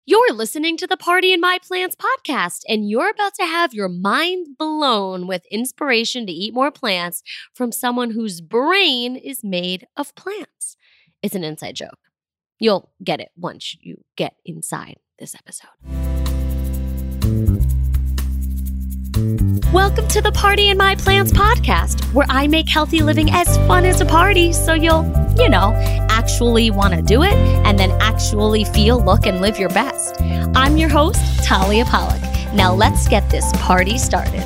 You're listening to the Party in My Plants podcast, and you're about to have your mind blown with inspiration to eat more plants from someone whose brain is made of plants. It's an inside joke. You'll get it once you get inside this episode. Welcome to the Party in My Plants podcast, where I make healthy living as fun as a party so you'll, actually want to do it and then actually feel, look, and live your best. I'm your host, Talia Pollock. Now let's get this party started.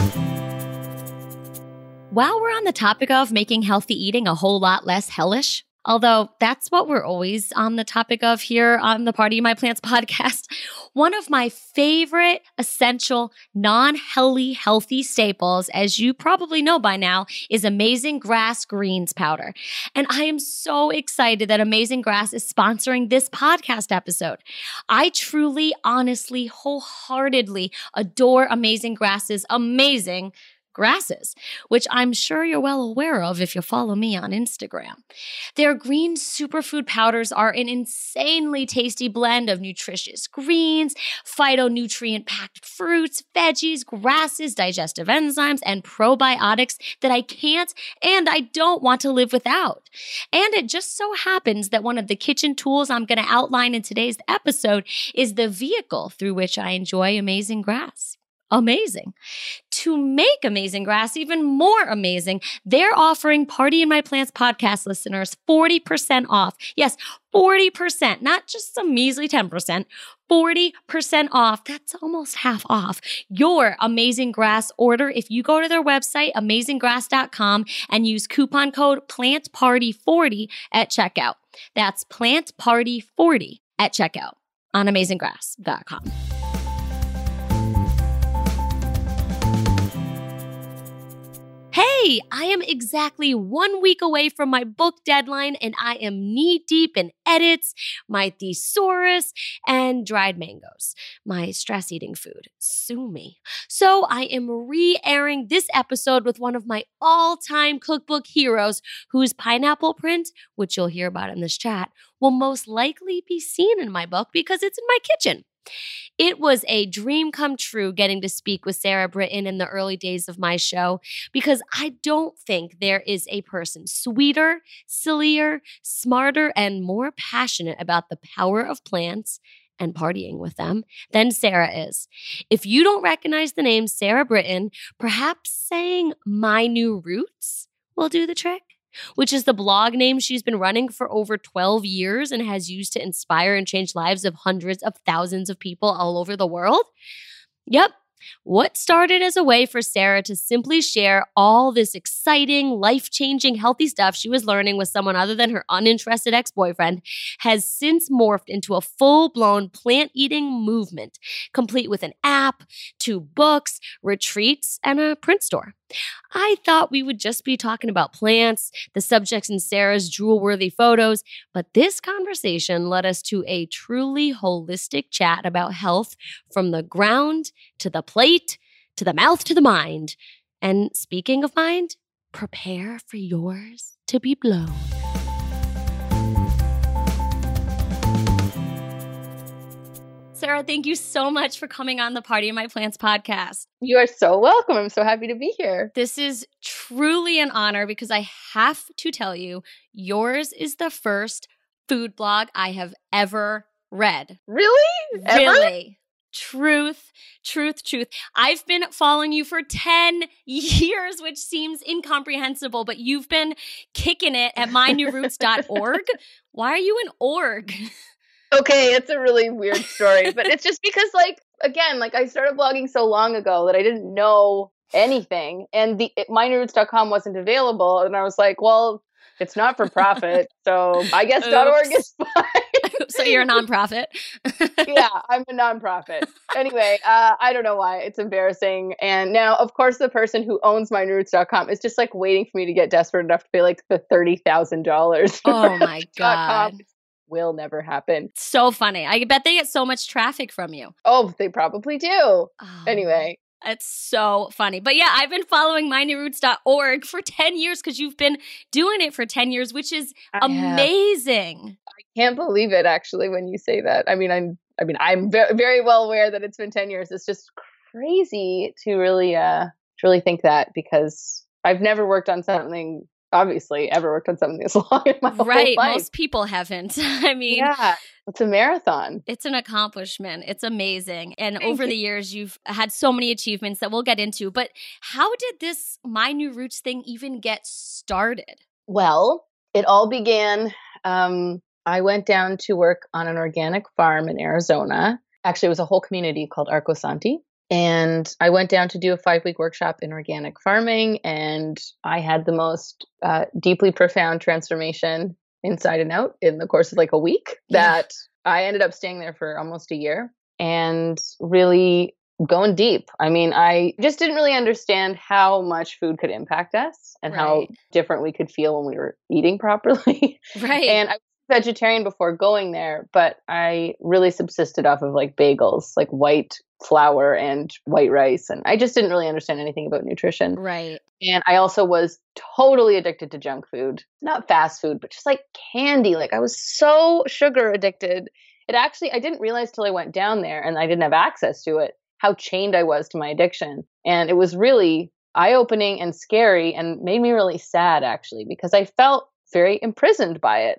While we're on the topic of making healthy eating a whole lot less hellish, although that's what we're always on the topic of here on the Party in My Plants podcast, one of my favorite essential non-healthy staples, as you probably know by now, is Amazing Grass greens powder. And I am so excited that Amazing Grass is sponsoring this podcast episode. I truly, honestly, wholeheartedly adore Amazing Grass's amazing grasses, which I'm sure you're well aware of if you follow me on Instagram. Their green superfood powders are an insanely tasty blend of nutritious greens, phytonutrient-packed fruits, veggies, grasses, digestive enzymes, and probiotics that I can't and I don't want to live without. And it just so happens that one of the kitchen tools I'm going to outline in today's episode is the vehicle through which I enjoy Amazing Grass. Amazing. To make Amazing Grass even more amazing, they're offering Party in My Plants podcast listeners 40% off. Yes, 40%, not just some measly 10%, 40% off. That's almost half off your Amazing Grass order if you go to their website, amazinggrass.com, and use coupon code PLANTPARTY40 at checkout. That's PLANTPARTY40 at checkout on amazinggrass.com. Hey, I am exactly 1 week away from my book deadline, and I am knee-deep in edits, my thesaurus, and dried mangoes, my stress-eating food. Sue me. So I am re-airing this episode with one of my all-time cookbook heroes, whose pineapple print, which you'll hear about in this chat, will most likely be seen in my book because it's in my kitchen. It was a dream come true getting to speak with Sarah Britton in the early days of my show because I don't think there is a person sweeter, sillier, smarter, and more passionate about the power of plants and partying with them than Sarah is. If you don't recognize the name Sarah Britton, perhaps saying My New Roots will do the trick, which is the blog name she's been running for over 12 years and has used to inspire and change lives of hundreds of thousands of people all over the world. Yep. What started as a way for Sarah to simply share all this exciting, life-changing, healthy stuff she was learning with someone other than her uninterested ex-boyfriend has since morphed into a full-blown plant-eating movement, complete with an app, 2 books, retreats, and a print store. I thought we would just be talking about plants, the subjects in Sarah's drool-worthy photos, but this conversation led us to a truly holistic chat about health from the ground to the plate to the mouth to the mind. And speaking of mind, prepare for yours to be blown. Sarah, thank you so much for coming on the Party in My Plants podcast. You are so welcome. I'm so happy to be here. This is truly an honor because I have to tell you, yours is the first food blog I have ever read. Really? Really. Truth. I've been following you for 10 years, which seems incomprehensible, but you've been kicking it at mynewroots.org. Why are you an org? Okay, it's a really weird story, but it's just because, I started blogging so long ago that I didn't know anything, and mynewroots.com wasn't available, and I was like, well, it's not for profit, so I guess .org is fine. So you're a nonprofit? Yeah, I'm a nonprofit. Anyway, I don't know why. It's embarrassing. And now, of course, the person who owns mynewroots.com is just waiting for me to get desperate enough to pay the $30,000. Oh my God. Will never happen. So funny. I bet they get so much traffic from you. Oh, they probably do. Oh, anyway. It's so funny. But yeah, I've been following mynewroots.org for 10 years because you've been doing it for 10 years, which is amazing. I can't believe it, actually, when you say that. I mean, I mean, I'm very well aware that it's been 10 years. It's just crazy to really think that, because I've never worked on something, obviously, ever worked on something this long in my whole life. Most people haven't. I mean, yeah, it's a marathon. It's an accomplishment. It's amazing. And over the years, you've had so many achievements that we'll get into. But how did this My New Roots thing even get started? Well, it all began, I went down to work on an organic farm in Arizona. Actually, it was a whole community called Arco Santi. And I went down to do a 5-week workshop in organic farming. And I had the most deeply profound transformation inside and out in the course of like a week that I ended up staying there for almost a year and really going deep. I mean, I just didn't really understand how much food could impact us and how different we could feel when we were eating properly. Right. And I was vegetarian before going there, but I really subsisted off of like bagels, like white flour and white rice. And I just didn't really understand anything about nutrition. Right. And I also was totally addicted to junk food, not fast food, but just like candy. Like I was so sugar addicted. I didn't realize till I went down there and I didn't have access to it, how chained I was to my addiction. And it was really eye-opening and scary and made me really sad, actually, because I felt very imprisoned by it.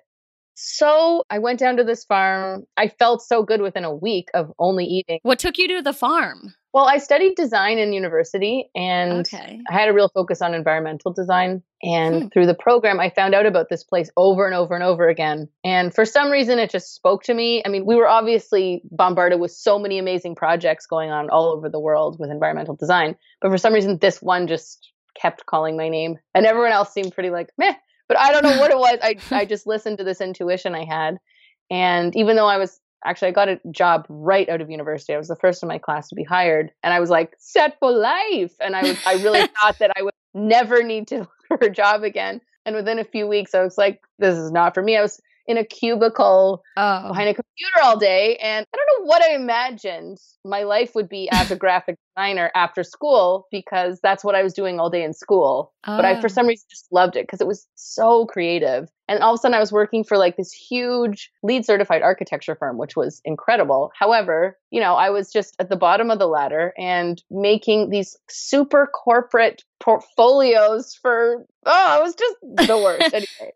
So I went down to this farm. I felt so good within a week of only eating. What took you to the farm? Well, I studied design in university and I had a real focus on environmental design. And through the program, I found out about this place over and over and over again. And for some reason, it just spoke to me. I mean, we were obviously bombarded with so many amazing projects going on all over the world with environmental design. But for some reason, this one just kept calling my name. And everyone else seemed pretty like, meh. But I don't know what it was. I just listened to this intuition I had. And even though I got a job right out of university. I was the first in my class to be hired. And I was like, set for life. And I really thought that I would never need to look for a job again. And within a few weeks, I was like, this is not for me. I was in a cubicle behind a computer all day. And I don't know what I imagined my life would be as a graphic designer after school, because that's what I was doing all day in school. But I, for some reason, just loved it because it was so creative. And all of a sudden I was working for like this huge LEED certified architecture firm, which was incredible. However, I was just at the bottom of the ladder and making these super corporate portfolios it was just the worst. Anyway.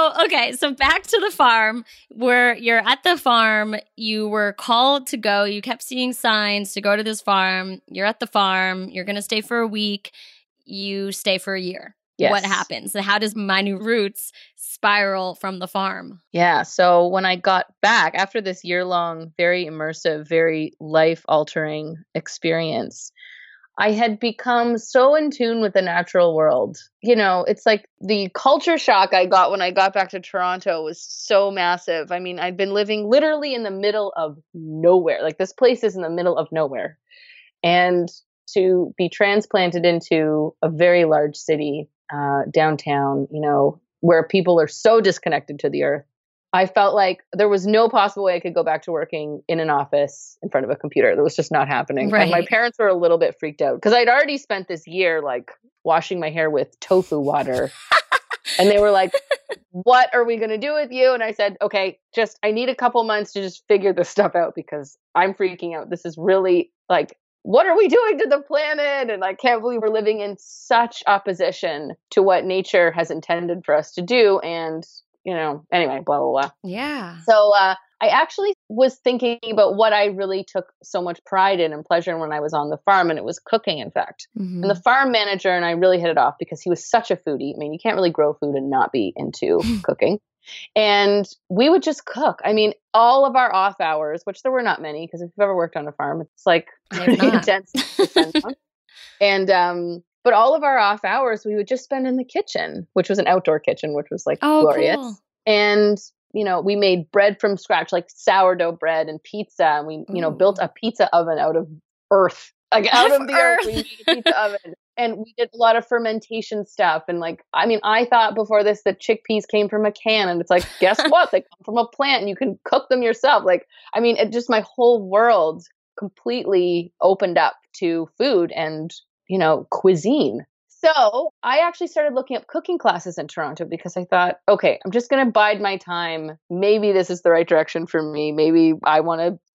So back to the farm, where you're at the farm, you were called to go, you kept seeing signs to go to this farm, you're at the farm, you're going to stay for a week, you stay for a year. Yes. What happens? How does My New Roots spiral from the farm? Yeah. So when I got back after this year-long, very immersive, very life-altering experience, I had become so in tune with the natural world. It's like the culture shock I got when I got back to Toronto was so massive. I mean, I'd been living literally in the middle of nowhere. Like this place is in the middle of nowhere. And to be transplanted into a very large city, downtown, where people are so disconnected to the earth, I felt like there was no possible way I could go back to working in an office in front of a computer. That was just not happening. Right. And my parents were a little bit freaked out because I'd already spent this year like washing my hair with tofu water. And they were like, what are we going to do with you? And I said, okay, I need a couple months to just figure this stuff out because I'm freaking out. This is really like, what are we doing to the planet? And I can't believe we're living in such opposition to what nature has intended for us to do. And anyway, blah, blah, blah. Yeah. So I actually was thinking about what I really took so much pride in and pleasure in when I was on the farm, and it was cooking, in fact. Mm-hmm. And the farm manager and I really hit it off because he was such a foodie. I mean, you can't really grow food and not be into cooking. And we would just cook. I mean, all of our off hours, which there were not many, because if you've ever worked on a farm, it's like pretty intense to spend on. And but all of our off hours, we would just spend in the kitchen, which was an outdoor kitchen, which was like glorious. Cool. And, we made bread from scratch, like sourdough bread and pizza. And we, built a pizza oven out of earth, like out of the earth. We made a pizza oven. And we did a lot of fermentation stuff. And I thought before this that chickpeas came from a can. And it's like, guess what? They come from a plant and you can cook them yourself. It just, my whole world completely opened up to food and cuisine. So I actually started looking up cooking classes in Toronto because I thought, okay, I'm just going to bide my time. Maybe this is the right direction for me. Maybe I want to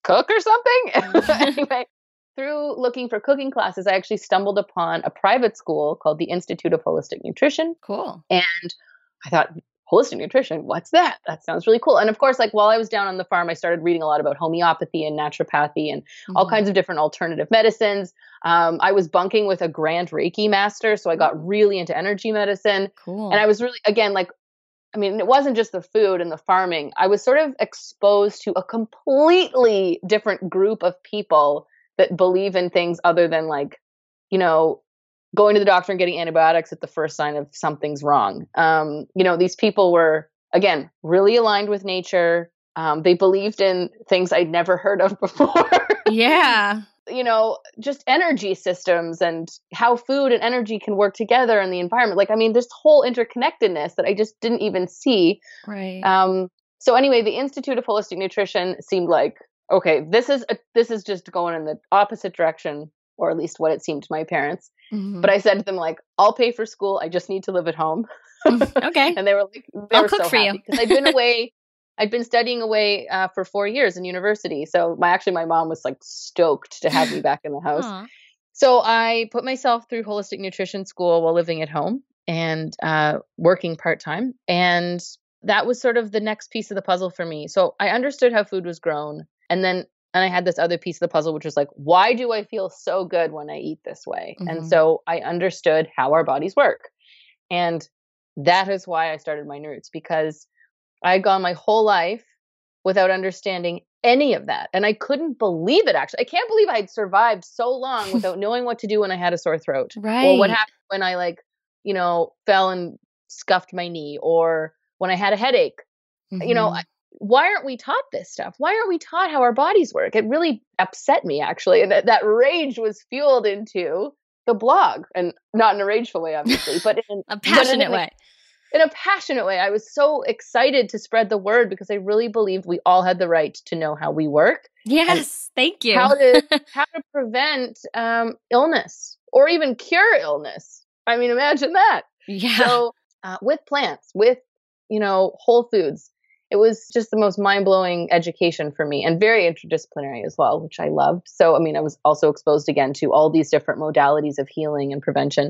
cook or something? Anyway, through looking for cooking classes, I actually stumbled upon a private school called the Institute of Holistic Nutrition. Cool. And I thought, holistic nutrition, what's that? That sounds really cool. And of course, like while I was down on the farm, I started reading a lot about homeopathy and naturopathy and all kinds of different alternative medicines. I was bunking with a grand Reiki master, so I got really into energy medicine. Cool. And I was really, again, like, I mean, it wasn't just the food and the farming. I was sort of exposed to a completely different group of people that believe in things other than like, you know, going to the doctor and getting antibiotics at the first sign of something's wrong. You know, these people were, again, really aligned with nature. They believed in things I'd never heard of before. Yeah. You know, just energy systems and how food and energy can work together in the environment. Like, I mean, this whole interconnectedness that I just didn't even see. Right. So anyway, the Institute of Holistic Nutrition seemed like, okay, this is just going in the opposite direction, or at least what it seemed to my parents. But I said to them, like, I'll pay for school. I just need to live at home. Okay. And they were like, I'll cook for you. because I'd been away. I'd been studying away for 4 years in university. So my mom was like stoked to have me back in the house. Aw. So I put myself through holistic nutrition school while living at home and working part-time. And that was sort of the next piece of the puzzle for me. So I understood how food was grown. And I had this other piece of the puzzle, which was like, why do I feel so good when I eat this way? And so I understood how our bodies work. And that is why I started Mind Roots, because I had gone my whole life without understanding any of that. And I couldn't believe it, actually. I can't believe I had survived so long without knowing what to do when I had a sore throat. Right. Or what happened when I fell and scuffed my knee, or when I had a headache. You know, why aren't we taught this stuff? Why aren't we taught how our bodies work? It really upset me, actually. And that rage was fueled into the blog, and not in a rageful way, obviously, but in a passionate way. In a passionate way. I was so excited to spread the word because I really believed we all had the right to know how we work. Yes, thank you. How to prevent illness, or even cure illness. I mean, imagine that. Yeah. So with plants, with, whole foods, it was just the most mind-blowing education for me, and very interdisciplinary as well, which I loved. So, I mean, I was also exposed again to all these different modalities of healing and prevention.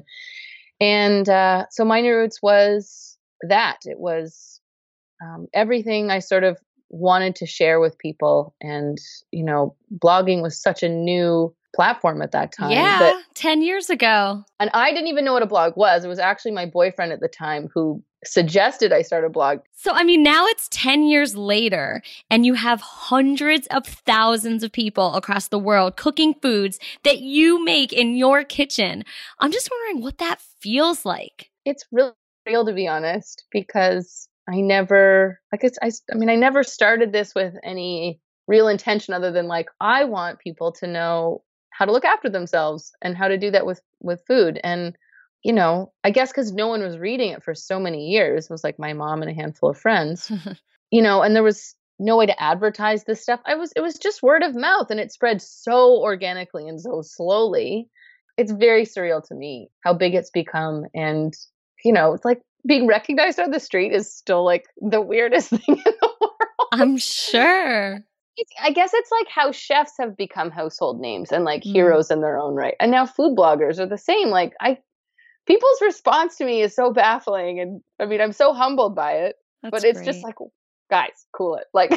And so Mind Roots was that. It was everything I sort of wanted to share with people. And, blogging was such a new platform at that time. Yeah, 10 years ago. And I didn't even know what a blog was. It was actually my boyfriend at the time who suggested I start a blog. So, I mean, now it's 10 years later, and you have hundreds of thousands of people across the world cooking foods that you make in your kitchen. I'm just wondering what that feels like. It's really real, to be honest, because I never started this with any real intention other than I want people to know how to look after themselves and how to do that with food. And I guess because no one was reading it for so many years, it was like my mom and a handful of friends, and there was no way to advertise this stuff. It was just word of mouth, and it spread so organically and so slowly. It's very surreal to me how big it's become. And, it's like being recognized on the street is still the weirdest thing in the world. I'm sure. I guess it's like how chefs have become household names and heroes in their own right. And now food bloggers are the same. People's response to me is so baffling. And I mean, I'm so humbled by it, but it's just guys, cool it.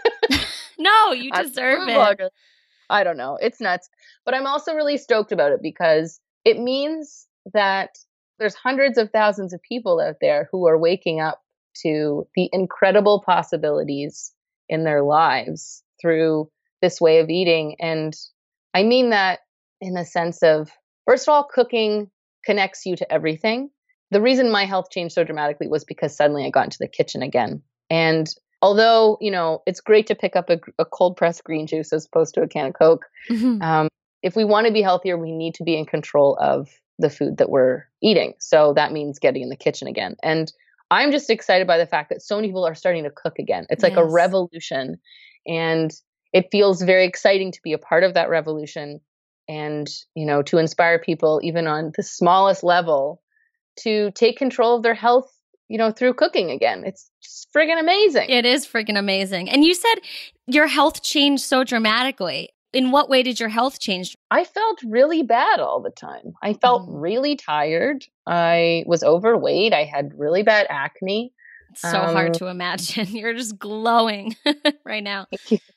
No, you deserve it. Blogger. I don't know. It's nuts. But I'm also really stoked about it because it means that there's hundreds of thousands of people out there who are waking up to the incredible possibilities in their lives through this way of eating. And I mean that in the sense of, first of all, cooking connects you to everything. The reason my health changed so dramatically was because suddenly I got into the kitchen again. And although, it's great to pick up a cold pressed green juice as opposed to a can of Coke, if we want to be healthier, we need to be in control of the food that we're eating. So that means getting in the kitchen again. And I'm just excited by the fact that so many people are starting to cook again. It's like a revolution. And it feels very exciting to be a part of that revolution. And, to inspire people, even on the smallest level, to take control of their health through cooking again. It's just friggin' amazing. It is freaking amazing. And you said your health changed so dramatically. In what way did your health change? I felt really bad all the time. I felt really tired. I was overweight. I had really bad acne. It's so hard to imagine. You're just glowing right now.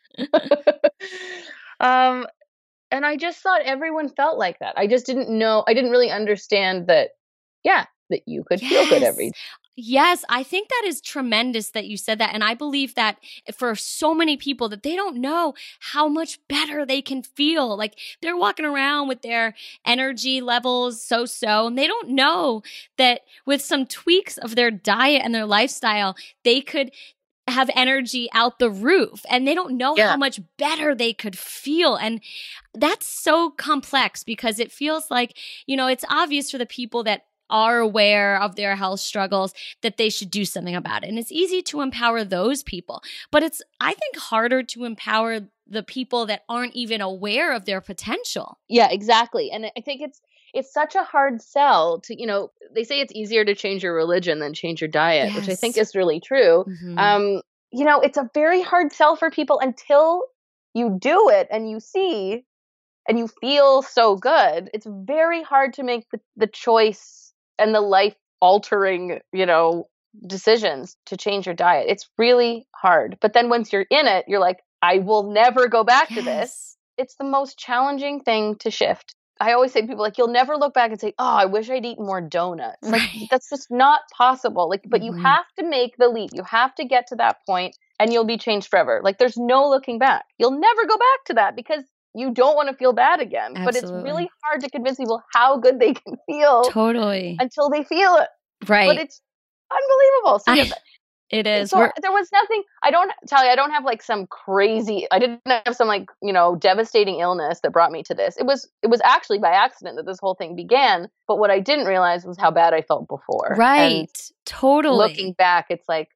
And I just thought everyone felt like that. I just didn't know. I didn't really understand that, that you could feel good every day. Yes, I think that is tremendous that you said that. And I believe that for so many people that they don't know how much better they can feel. Like they're walking around with their energy levels so, and they don't know that with some tweaks of their diet and their lifestyle, they could have energy out the roof, and they don't know how much better they could feel. And that's so complex because it feels like, it's obvious for the people that are aware of their health struggles that they should do something about it. And it's easy to empower those people, but it's, I think, harder to empower the people that aren't even aware of their potential. Yeah, exactly. And I think it's such a hard sell to, they say it's easier to change your religion than change your diet, which I think is really true. Mm-hmm. It's a very hard sell for people until you do it and you see and you feel so good. It's very hard to make the choice and the life altering, decisions to change your diet. It's really hard. But then once you're in it, you're like, I will never go back to this. It's the most challenging thing to shift. I always say to people, like, you'll never look back and say, oh, I wish I'd eaten more donuts. Like, that's just not possible. Like, but you have to make the leap. You have to get to that point and you'll be changed forever. Like, there's no looking back. You'll never go back to that because you don't want to feel bad again. Absolutely. But it's really hard to convince people how good they can feel until they feel it. Right. But it's unbelievable. So it is. So there was nothing, I don't have like some crazy, I didn't have some like, devastating illness that brought me to this. It was actually by accident that this whole thing began. But what I didn't realize was how bad I felt before. Right. And totally. Looking back, it's like,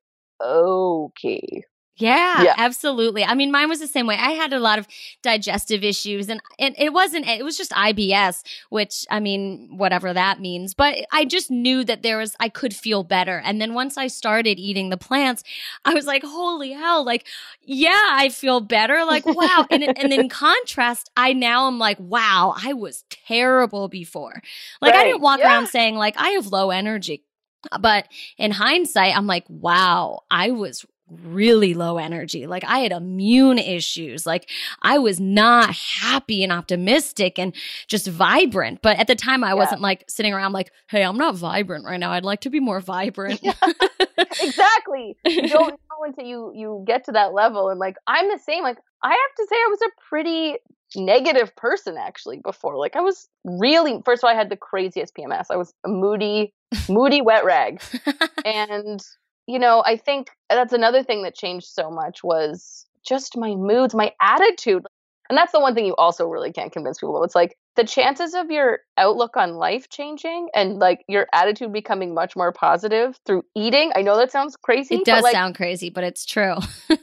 okay. Yeah, absolutely. I mean, mine was the same way. I had a lot of digestive issues and it was just IBS, which, I mean, whatever that means. But I just knew that I could feel better. And then once I started eating the plants, I was like, holy hell, like, yeah, I feel better. Like, wow. And in contrast, I'm like, wow, I was terrible before. Like, I didn't walk around saying like, I have low energy. But in hindsight, I'm like, wow, I was really low energy. Like I had immune issues. Like I was not happy and optimistic and just vibrant. But at the time I wasn't like sitting around like, hey, I'm not vibrant right now. I'd like to be more vibrant. Yeah. Exactly. You don't know until you get to that level. And like, I'm the same. Like I have to say I was a pretty negative person actually before. Like I was really, first of all, I had the craziest PMS. I was a moody wet rag. And I think that's another thing that changed so much was just my moods, my attitude. And that's the one thing you also really can't convince people of. It's like the chances of your outlook on life changing and like your attitude becoming much more positive through eating. I know that sounds crazy. It does sound crazy, but it's true.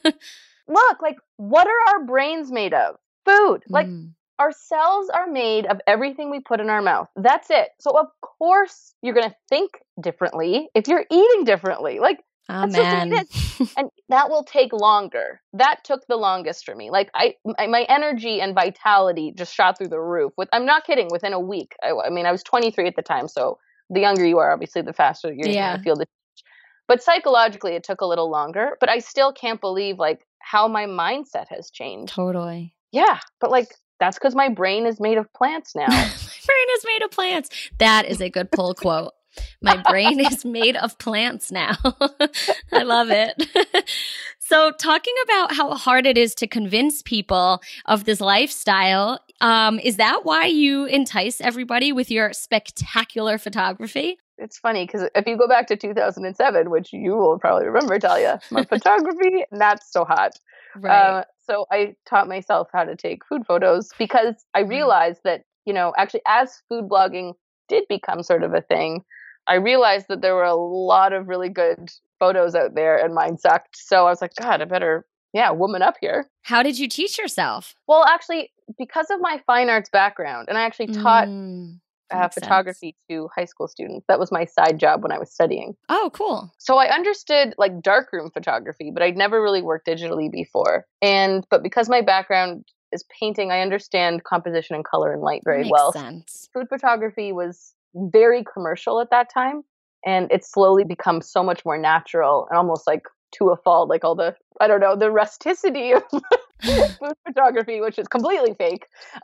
Look, like what are our brains made of? Food. Like our cells are made of everything we put in our mouth. That's it. So of course you're going to think differently if you're eating differently. Like, man. And that will take longer. That took the longest for me. Like my energy and vitality just shot through the roof. I'm not kidding. Within a week. I mean, I was 23 at the time. So the younger you are, obviously, the faster you're going to feel the change. But psychologically, it took a little longer. But I still can't believe like how my mindset has changed. Totally. Yeah. But like, that's because my brain is made of plants now. My brain is made of plants. That is a good pull quote. My brain is made of plants now. I love it. So talking about how hard it is to convince people of this lifestyle, is that why you entice everybody with your spectacular photography? It's funny because if you go back to 2007, which you will probably remember, Talia, my photography, not so hot. Right. So I taught myself how to take food photos because I realized that, actually as food blogging did become sort of a thing, I realized that there were a lot of really good photos out there and mine sucked. So I was like, God, I better, woman up here. How did you teach yourself? Well, actually, because of my fine arts background, and I actually taught Makes sense. photography to high school students. That was my side job when I was studying. Oh, cool. So I understood like darkroom photography, but I'd never really worked digitally before. But because my background is painting, I understand composition and color and light very Makes well. sense. Food photography was very commercial at that time, and it's slowly become so much more natural and almost like to a fault, like all the, I don't know, the rusticity of food photography, which is completely fake.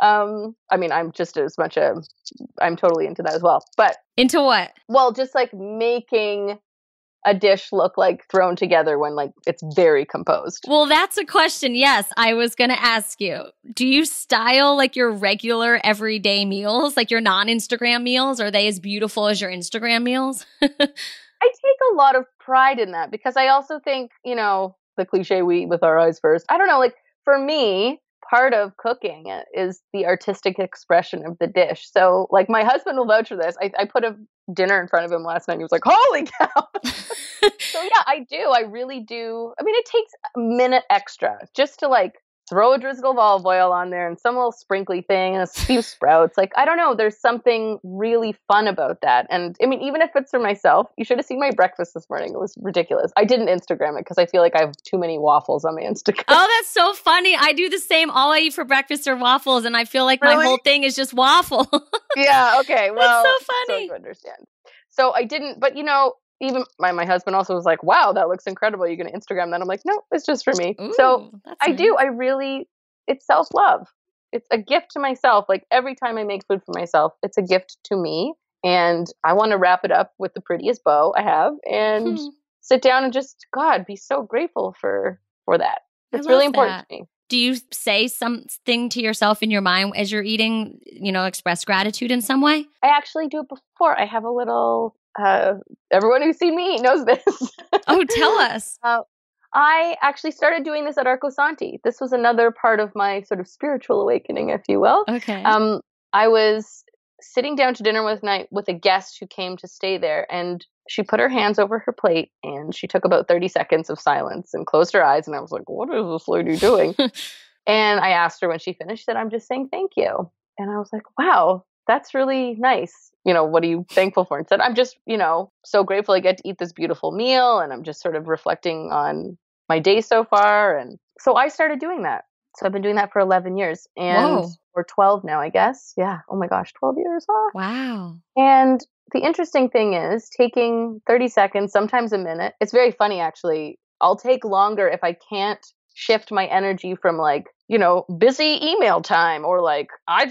I mean, I'm just as much I'm totally into that as well. But Into what? well, just like making a dish look like thrown together when like it's very composed. Well, that's a question. Yes, I was going to ask you. Do you style like your regular everyday meals, like your non-Instagram meals? Are they as beautiful as your Instagram meals? I take a lot of pride in that because I also think, the cliche, we eat with our eyes first. I don't know, like for me, part of cooking is the artistic expression of the dish. So like my husband will vouch for this. I put a dinner in front of him last night and he was like, holy cow. So yeah, I do. I really do. I mean, it takes a minute extra just to like throw a drizzle of olive oil on there and some little sprinkly thing and a few sprouts. Like, I don't know. There's something really fun about that. And I mean, even if it's for myself, you should have seen my breakfast this morning. It was ridiculous. I didn't Instagram it because I feel like I have too many waffles on my Instagram. Oh, that's so funny. I do the same. All I eat for breakfast are waffles, and I feel like my whole thing is just waffle. Yeah. Okay. Well, that's so funny. So to understand. So I didn't, but even my husband also was like, wow, that looks incredible. You're going to Instagram that? I'm like, no, it's just for me. Ooh, so I nice. do. It's self-love. It's a gift to myself. Like every time I make food for myself, it's a gift to me. And I want to wrap it up with the prettiest bow I have and sit down and just, God, be so grateful for that. It's really important to me. Do you say something to yourself in your mind as you're eating, express gratitude in some way? I actually do it before. I have a little, everyone who's seen me knows this. Oh, tell us. I actually started doing this at Arco Santi. This was another part of my sort of spiritual awakening, if you will. Okay. I was sitting down to dinner with a guest who came to stay there, and she put her hands over her plate and she took about 30 seconds of silence and closed her eyes. And I was like, what is this lady doing? And I asked her when she finished that I'm just saying thank you. And I was like, wow, that's really nice. What are you thankful for? And said, I'm just, so grateful I get to eat this beautiful meal. And I'm just sort of reflecting on my day so far. And so I started doing that. So I've been doing that for 11 years and or 12 now, I guess. Yeah. Oh my gosh, 12 years. Oh. Wow. And the interesting thing is taking 30 seconds, sometimes a minute. It's very funny, actually. I'll take longer if I can't shift my energy from like, busy email time or like,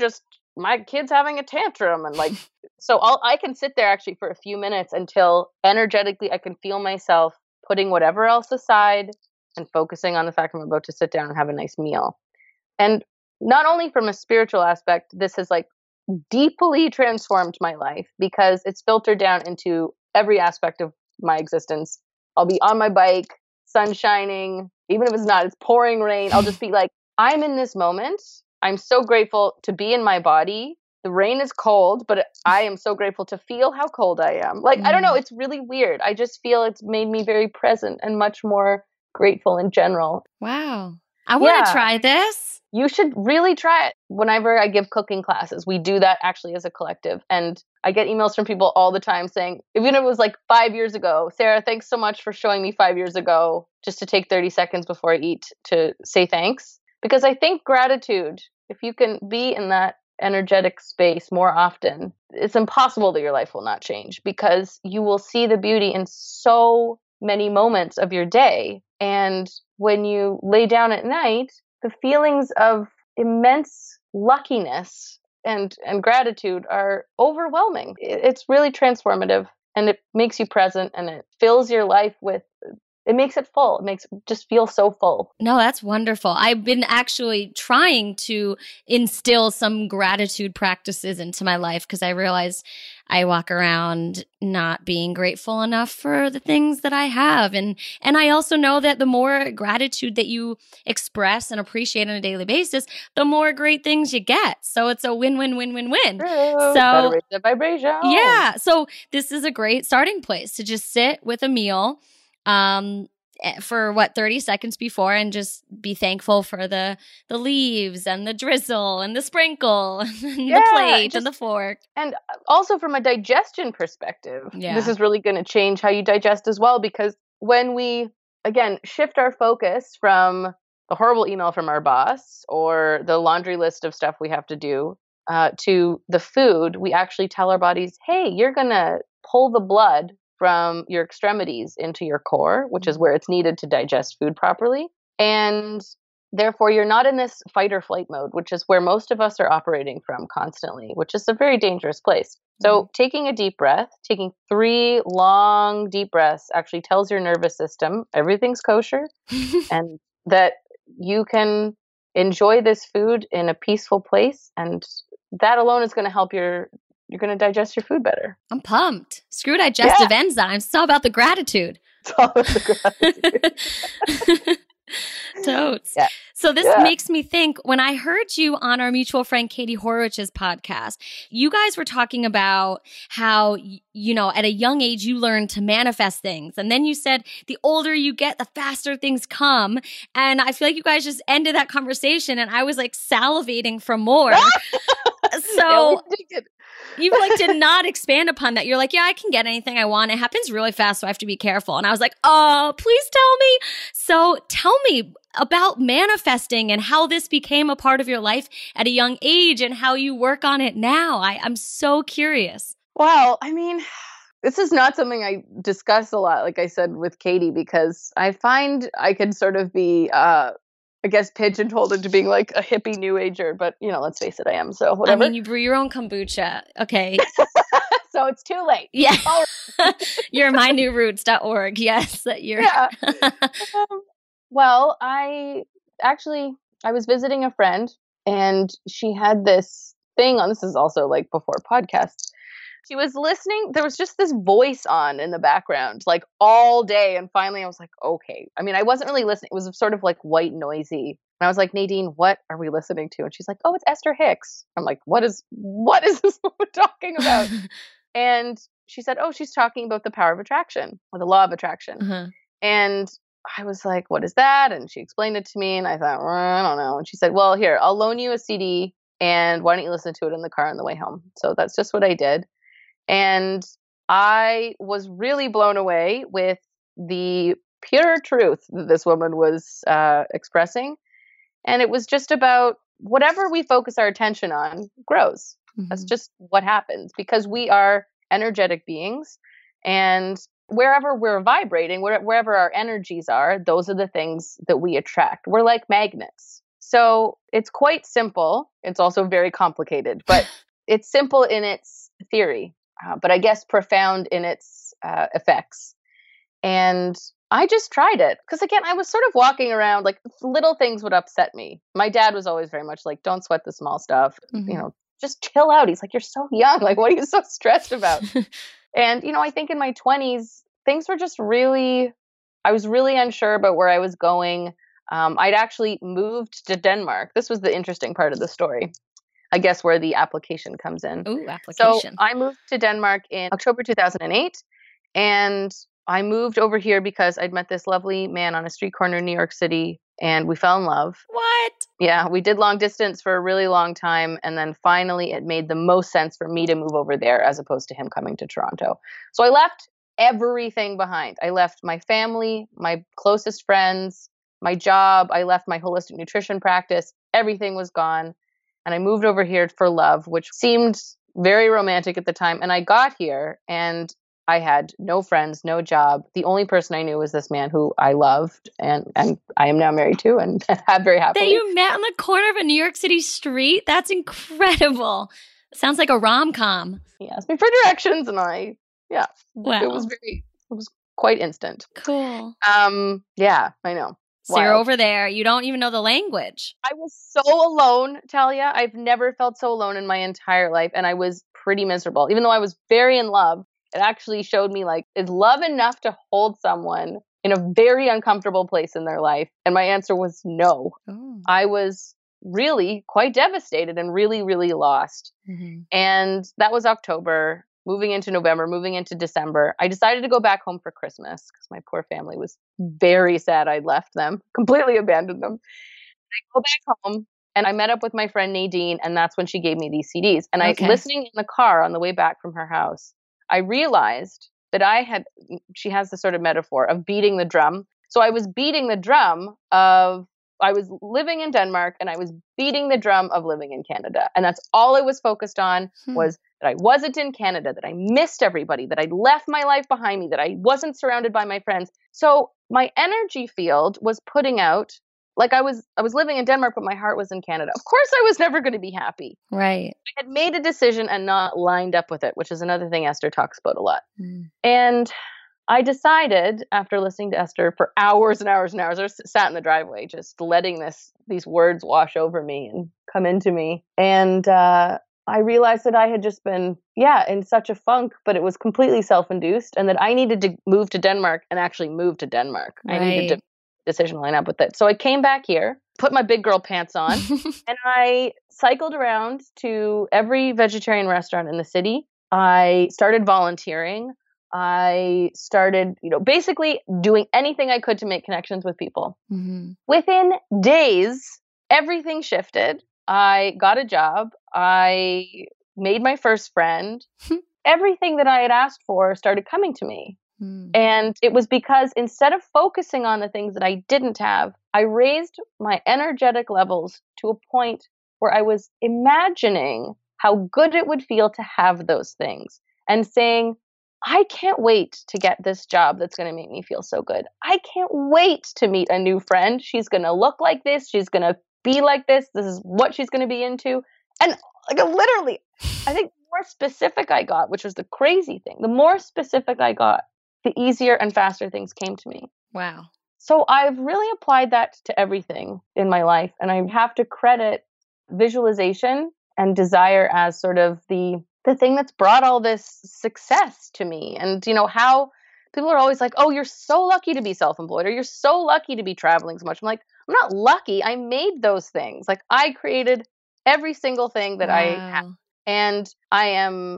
my kid's having a tantrum and like, so I can sit there actually for a few minutes until energetically I can feel myself putting whatever else aside and focusing on the fact I'm about to sit down and have a nice meal. And not only from a spiritual aspect, this has like deeply transformed my life because it's filtered down into every aspect of my existence. I'll be on my bike, sun shining, even if it's pouring rain. I'll just be like, I'm in this moment. I'm so grateful to be in my body. The rain is cold, but I am so grateful to feel how cold I am. Like, I don't know. It's really weird. I just feel it's made me very present and much more grateful in general. Wow. I want to try this. You should really try it. Whenever I give cooking classes, we do that actually as a collective. And I get emails from people all the time saying, even if it was like 5 years ago, Sarah, thanks so much for showing me 5 years ago, just to take 30 seconds before I eat to say thanks. Because I think gratitude, if you can be in that energetic space more often, it's impossible that your life will not change because you will see the beauty in so many moments of your day. And when you lay down at night, the feelings of immense luckiness and gratitude are overwhelming. It's really transformative and it makes you present and it fills your life it makes it full. It makes it just feel so full. No, that's wonderful. I've been actually trying to instill some gratitude practices into my life because I realize I walk around not being grateful enough for the things that I have. And I also know that the more gratitude that you express and appreciate on a daily basis, the more great things you get. So it's a win-win-win-win-win. So better raise the vibration. Yeah. So this is a great starting place to just sit with a meal. for 30 seconds before and just be thankful for the leaves and the drizzle and the sprinkle and the plate and the fork. And also from a digestion perspective, this is really going to change how you digest as well, because when we, again, shift our focus from the horrible email from our boss or the laundry list of stuff we have to do to the food, we actually tell our bodies, hey, you're going to pull the blood from your extremities into your core, which is where it's needed to digest food properly. And therefore, you're not in this fight or flight mode, which is where most of us are operating from constantly, which is a very dangerous place. So taking a deep breath, taking 3 long deep breaths actually tells your nervous system everything's kosher and that you can enjoy this food in a peaceful place. And that alone is going to help you're going to digest your food better. I'm pumped. Screw digestive enzymes. It's all about the gratitude. It's all about the gratitude. Totes. Yeah. So this makes me think, when I heard you on our mutual friend Katie Horowitz's podcast, you guys were talking about how, at a young age, you learn to manifest things. And then you said the older you get, the faster things come. And I feel like you guys just ended that conversation and I was like salivating for more. So you did not expand upon that. You're like, yeah, I can get anything I want. It happens really fast, so I have to be careful. And I was like, oh, please tell me. So tell me about manifesting and how this became a part of your life at a young age and how you work on it now. I'm so curious. Well, I mean, this is not something I discuss a lot, like I said, with Katie, because I find I can sort of be pigeonholed into being like a hippie new ager, but let's face it, I am. So whatever. I mean, you brew your own kombucha. Okay. So it's too late. Yeah. You're mynewroots.org. Yes. Yeah. Well, I was visiting a friend and she had this thing on. This is also like before podcasts. She was listening. There was just this voice on in the background, like all day. And finally I was like, okay. I mean, I wasn't really listening. It was sort of like white noisy. And I was like, Nadine, what are we listening to? And she's like, oh, it's Esther Hicks. I'm like, what is this woman talking about? And she said, oh, she's talking about the power of attraction or the law of attraction. Uh-huh. And I was like, what is that? And she explained it to me. And I thought, well, I don't know. And she said, well, here, I'll loan you a CD. And why don't you listen to it in the car on the way home? So that's just what I did. And I was really blown away with the pure truth that this woman was expressing. And it was just about whatever we focus our attention on grows. Mm-hmm. That's just what happens because we are energetic beings. And wherever we're vibrating, wherever our energies are, those are the things that we attract. We're like magnets. So it's quite simple. It's also very complicated, but it's simple in its theory. But I guess profound in its effects. And I just tried it because, again, I was sort of walking around, like little things would upset me. My dad was always very much like, don't sweat the small stuff, just chill out. He's like, you're so young. Like, what are you so stressed about? And, I think in my 20s, things were just I was really unsure about where I was going. I'd actually moved to Denmark. This was the interesting part of the story. I guess where the application comes in. Ooh, application. So I moved to Denmark in October 2008, and I moved over here because I'd met this lovely man on a street corner in New York City, and we fell in love. What? Yeah, we did long distance for a really long time, and then finally it made the most sense for me to move over there as opposed to him coming to Toronto. So I left everything behind. I left my family, my closest friends, my job. I left my holistic nutrition practice. Everything was gone. And I moved over here for love, which seemed very romantic at the time. And I got here and I had no friends, no job. The only person I knew was this man who I loved and I am now married to and have very happily. That you met on the corner of a New York City street? That's incredible. Sounds like a rom-com. He asked me for directions and wow. It was quite instant. Cool. Yeah, I know. So you're over there. You don't even know the language. I was so alone, Talia. I've never felt so alone in my entire life. And I was pretty miserable. Even though I was very in love, it actually showed me like, is love enough to hold someone in a very uncomfortable place in their life? And my answer was no. Oh. I was really quite devastated and really, really lost. Mm-hmm. And that was October. moving into November, moving into December. I decided to go back home for Christmas because my poor family was very sad I'd left them, completely abandoned them. I go back home and I met up with my friend Nadine, and that's when she gave me these CDs. And listening in the car on the way back from her house, I realized that she has this sort of metaphor of beating the drum. So I was beating the drum of, I was living in Denmark and I was beating the drum of living in Canada. And that's all I was focused on was that I wasn't in Canada, that I missed everybody, that I left my life behind me, that I wasn't surrounded by my friends. So my energy field was putting out, like I was living in Denmark, but my heart was in Canada. Of course, I was never going to be happy. Right. I had made a decision and not lined up with it, which is another thing Esther talks about a lot. And I decided, after listening to Esther for hours and hours and hours, I sat in the driveway just letting these words wash over me and come into me. And I realized that I had just been, in such a funk, but it was completely self-induced, and that I needed to move to Denmark and actually move to Denmark. Right. I needed to decision line up with it. So I came back here, put my big girl pants on, and I cycled around to every vegetarian restaurant in the city. I started volunteering. I started, basically doing anything I could to make connections with people. Within days, everything shifted. I got a job. I made my first friend. Everything that I had asked for started coming to me. And it was because instead of focusing on the things that I didn't have, I raised my energetic levels to a point where I was imagining how good it would feel to have those things and saying, I can't wait to get this job that's going to make me feel so good. I can't wait to meet a new friend. She's going to look like this. She's going to be like this. This is what she's going to be into. And literally, I think the more specific I got, which was the crazy thing, the more specific I got, the easier and faster things came to me. Wow. So I've really applied that to everything in my life. And I have to credit visualization and desire as sort of the thing that's brought all this success to me. And, how people are always like, oh, you're so lucky to be self-employed, or you're so lucky to be traveling so much. I'm like, I'm not lucky. I made those things. Like, I created every single thing that I have. And I am,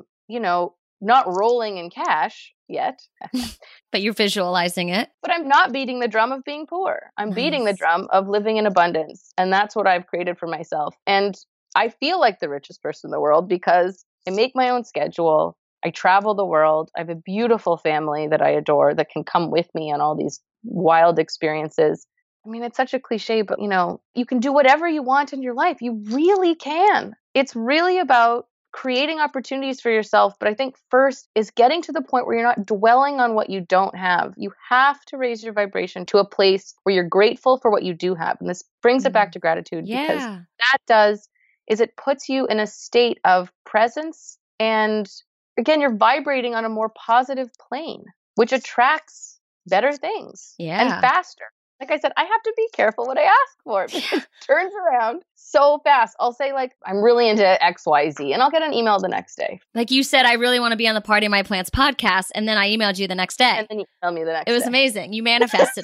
not rolling in cash yet. But you're visualizing it. But I'm not beating the drum of being poor. I'm beating the drum of living in abundance. And that's what I've created for myself. And I feel like the richest person in the world because I make my own schedule. I travel the world. I have a beautiful family that I adore that can come with me on all these wild experiences. I mean, it's such a cliche, but you can do whatever you want in your life. You really can. It's really about creating opportunities for yourself. But I think first is getting to the point where you're not dwelling on what you don't have. You have to raise your vibration to a place where you're grateful for what you do have. And this brings it back to gratitude because that it puts you in a state of presence. And again, you're vibrating on a more positive plane, which attracts better things and faster. Like I said, I have to be careful what I ask for because it turns around so fast. I'll say I'm really into XYZ and I'll get an email the next day. Like you said, I really want to be on the Party My Plants podcast. And then I emailed you the next day. And then you emailed me the next day. It was amazing. You manifested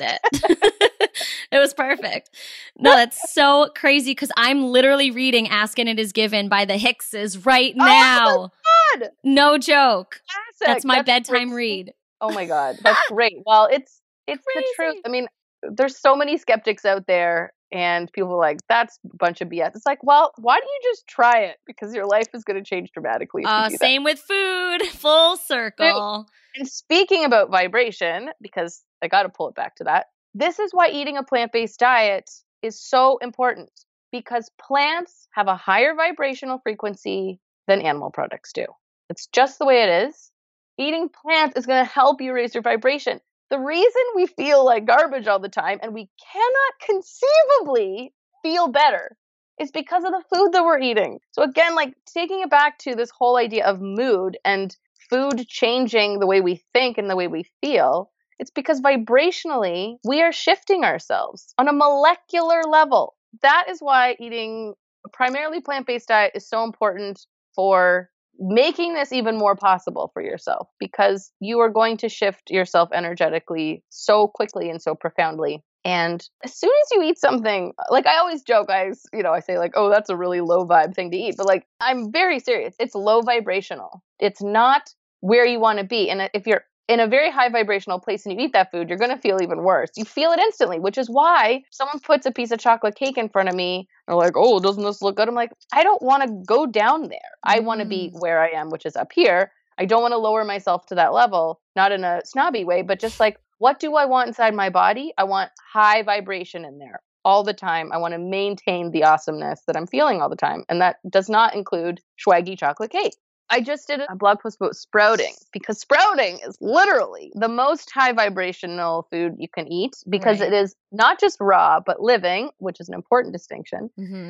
it. It was perfect. No, that's so crazy because I'm literally reading Ask and It Is Given by the Hickses right now. Oh, my God. No joke. Classic. That's my bedtime read. Oh my God. That's great. Well, it's the truth. I mean, there's so many skeptics out there and people are like, that's a bunch of BS. It's like, well, why don't you just try it? Because your life is going to change dramatically. Same with food. Full circle. And speaking about vibration, because I got to pull it back to that, this is why eating a plant-based diet is so important because plants have a higher vibrational frequency than animal products do. It's just the way it is. Eating plants is going to help you raise your vibration. The reason we feel like garbage all the time and we cannot conceivably feel better is because of the food that we're eating. So again, taking it back to this whole idea of mood and food changing the way we think and the way we feel, it's because vibrationally we are shifting ourselves on a molecular level. That is why eating a primarily plant-based diet is so important for making this even more possible for yourself because you are going to shift yourself energetically so quickly and so profoundly. And as soon as you eat something, I always joke, I say oh, that's a really low vibe thing to eat. But I'm very serious. It's low vibrational. It's not where you want to be. And if you're in a very high vibrational place and you eat that food, you're going to feel even worse. You feel it instantly, which is why someone puts a piece of chocolate cake in front of me. They're like, oh, doesn't this look good? I'm like, I don't want to go down there. I want to be where I am, which is up here. I don't want to lower myself to that level, not in a snobby way, but just like, what do I want inside my body? I want high vibration in there all the time. I want to maintain the awesomeness that I'm feeling all the time. And that does not include swaggy chocolate cake. I just did a blog post about sprouting, because sprouting is literally the most high vibrational food you can eat, because it is not just raw, but living, which is an important distinction.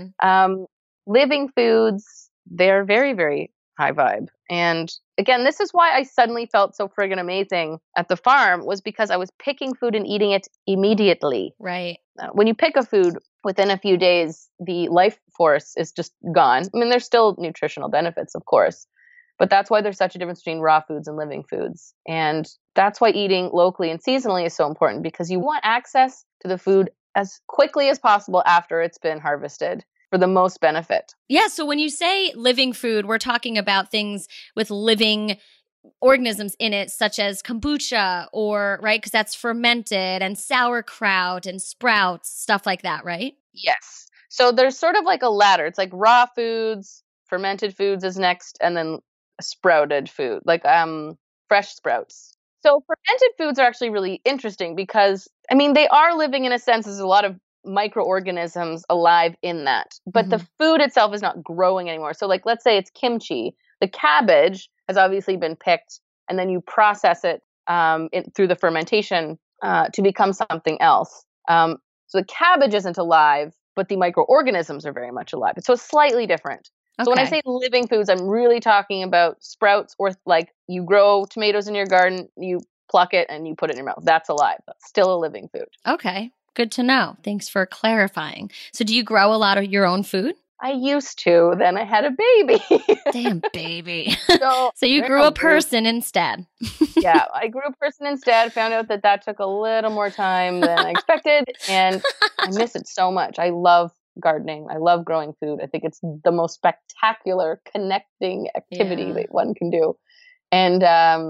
Living foods, they're very, very high vibe. And again, this is why I suddenly felt so friggin' amazing at the farm, was because I was picking food and eating it immediately. Right. When you pick a food, within a few days, the life force is just gone. I mean, there's still nutritional benefits, of course. But that's why there's such a difference between raw foods and living foods. And that's why eating locally and seasonally is so important, because you want access to the food as quickly as possible after it's been harvested for the most benefit. Yeah. So when you say living food, we're talking about things with living organisms in it, such as kombucha or, right? Because that's fermented, and sauerkraut and sprouts, stuff like that, right? Yes. So there's sort of like a ladder. It's like raw foods, fermented foods is next, and then sprouted food, like fresh sprouts. So fermented foods are actually really interesting because, I mean, they are living in a sense. There's a lot of microorganisms alive in that, but the food itself is not growing anymore. So like, let's say it's kimchi. The cabbage has obviously been picked, and then you process it through the fermentation to become something else. So the cabbage isn't alive, but the microorganisms are very much alive. So it's slightly different. So when I say living foods, I'm really talking about sprouts, or like you grow tomatoes in your garden, you pluck it and you put it in your mouth. That's alive. That's still a living food. Okay. Good to know. Thanks for clarifying. So do you grow a lot of your own food? I used to. Then I had a baby. Damn baby. So you grew a person instead. Yeah, I grew a person instead. Found out that took a little more time than I expected. And I miss it so much. I love gardening. I love growing food. I think it's the most spectacular connecting activity that one can do. And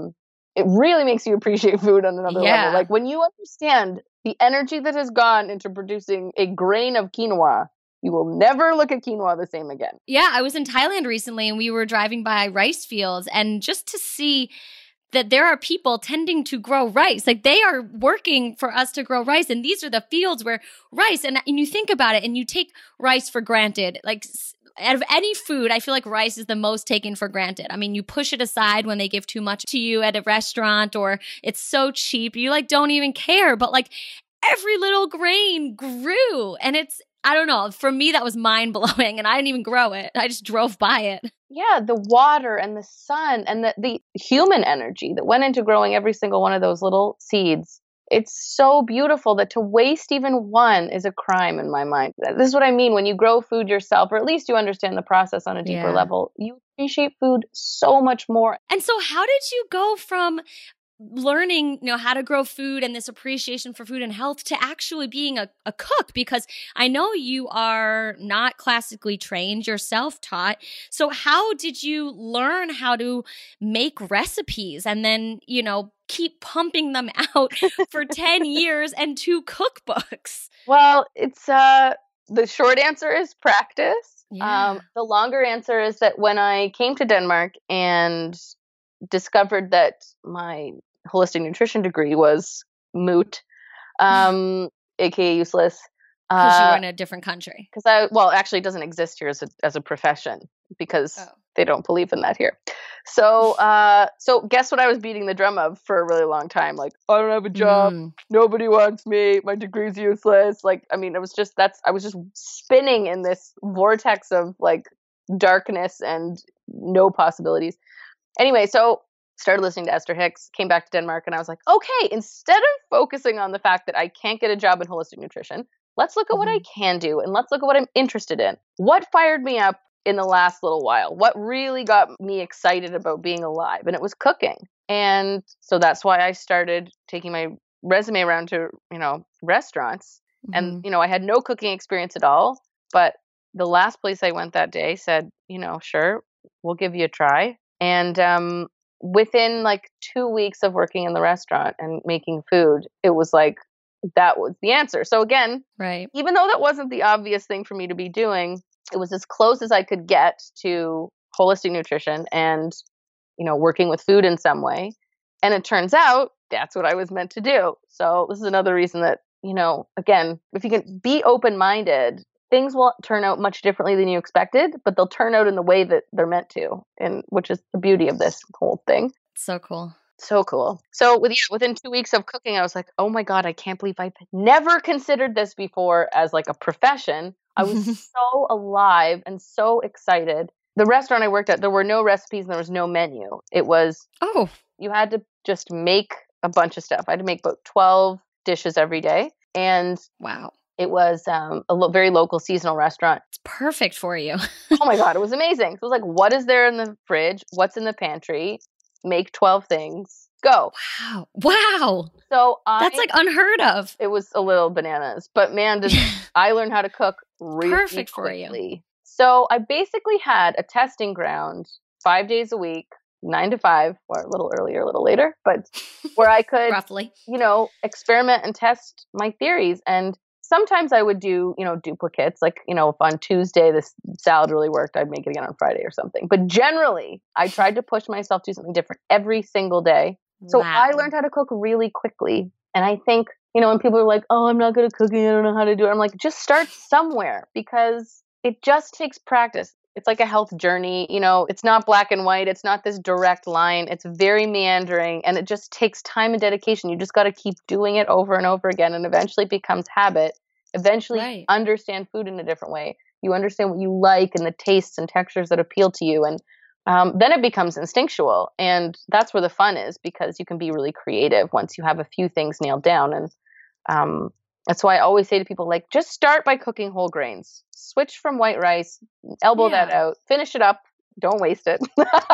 it really makes you appreciate food on another level. Like when you understand the energy that has gone into producing a grain of quinoa, you will never look at quinoa the same again. Yeah, I was in Thailand recently and we were driving by rice fields, and just to see that there are people tending to grow rice. Like they are working for us to grow rice. And these are the fields where rice, and you think about it and you take rice for granted. Like out of any food, I feel like rice is the most taken for granted. I mean, you push it aside when they give too much to you at a restaurant, or it's so cheap. You like don't even care. But like every little grain grew, and I don't know. For me, that was mind blowing, and I didn't even grow it. I just drove by it. Yeah, the water and the sun and the human energy that went into growing every single one of those little seeds. It's so beautiful that to waste even one is a crime in my mind. This is what I mean. When you grow food yourself, or at least you understand the process on a deeper level, you appreciate food so much more. And so how did you go from learning, how to grow food and this appreciation for food and health to actually being a cook? Because I know you are not classically trained, you're self-taught. So how did you learn how to make recipes and then, keep pumping them out for 10 years and 2 cookbooks? Well, it's the short answer is practice. Yeah. The longer answer is that when I came to Denmark and discovered that my holistic nutrition degree was moot, aka useless. Because you were in a different country. Actually, it doesn't exist here as a profession because they don't believe in that here. So, guess what I was beating the drum of for a really long time? Like, I don't have a job. Nobody wants me. My degree's useless. Like, I mean, I was just spinning in this vortex of like darkness and no possibilities. Anyway, so started listening to Esther Hicks, came back to Denmark, and I was like, okay, instead of focusing on the fact that I can't get a job in holistic nutrition, let's look at what I can do, and let's look at what I'm interested in. What fired me up in the last little while? What really got me excited about being alive? And it was cooking. And so that's why I started taking my resume around to, restaurants. And, I had no cooking experience at all, but the last place I went that day said, sure, we'll give you a try. And within like 2 weeks of working in the restaurant and making food, it was like, that was the answer. So again, Right. even though that wasn't the obvious thing for me to be doing, it was as close as I could get to holistic nutrition and, working with food in some way. And it turns out that's what I was meant to do. So this is another reason that, again, if you can be open-minded, things will turn out much differently than you expected, but they'll turn out in the way that they're meant to, and which is the beauty of this whole thing. So cool. So cool. So within 2 weeks of cooking, I was like, oh my God, I can't believe I've never considered this before as like a profession. I was so alive and so excited. The restaurant I worked at, there were no recipes and there was no menu. It was, you had to just make a bunch of stuff. I had to make about 12 dishes every day. And wow. It was very local seasonal restaurant. It's perfect for you. Oh my God, it was amazing. So it was like, what is there in the fridge? What's in the pantry? Make 12 things. Go. Wow. So that's like unheard of. It was a little bananas, but man, did I learn how to cook really perfect quickly. For you. So I basically had a testing ground 5 days a week, 9 to 5, or a little earlier, a little later, but where I could roughly, experiment and test my theories. And sometimes I would do, duplicates. Like, if on Tuesday this salad really worked, I'd make it again on Friday or something. But generally, I tried to push myself to do something different every single day. So wow. I learned how to cook really quickly. And I think, when people are like, oh, I'm not good at cooking, I don't know how to do it. I'm like, just start somewhere, because it just takes practice. It's like a health journey. It's not black and white. It's not this direct line. It's very meandering, and it just takes time and dedication. You just got to keep doing it over and over again, and eventually it becomes habit. Eventually you understand food in a different way. You understand what you like and the tastes and textures that appeal to you. And then it becomes instinctual. And that's where the fun is, because you can be really creative once you have a few things nailed down. And that's why I always say to people, like, just start by cooking whole grains. Switch from white rice, elbow that out, finish it up. Don't waste it.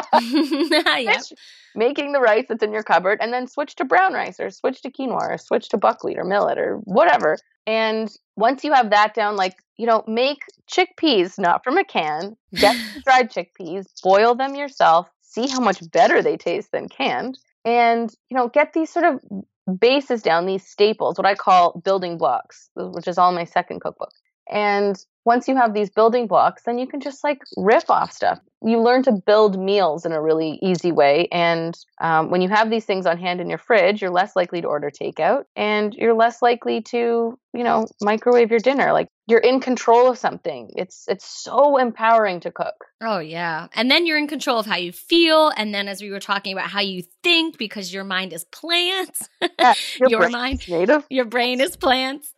Making the rice that's in your cupboard, and then switch to brown rice, or switch to quinoa, or switch to buckwheat or millet or whatever. And once you have that down, like, make chickpeas, not from a can. Get dried chickpeas, boil them yourself, see how much better they taste than canned. And, get these sort of bases down, these staples, what I call building blocks, which is all my second cookbook. And once you have these building blocks, then you can just like riff off stuff. You learn to build meals in a really easy way. And when you have these things on hand in your fridge, you're less likely to order takeout, and you're less likely to, microwave your dinner. Like, you're in control of something. It's so empowering to cook. Oh, yeah. And then you're in control of how you feel. And then, as we were talking about, how you think, because your mind is plants. Yeah, your mind, native. Your brain is plants.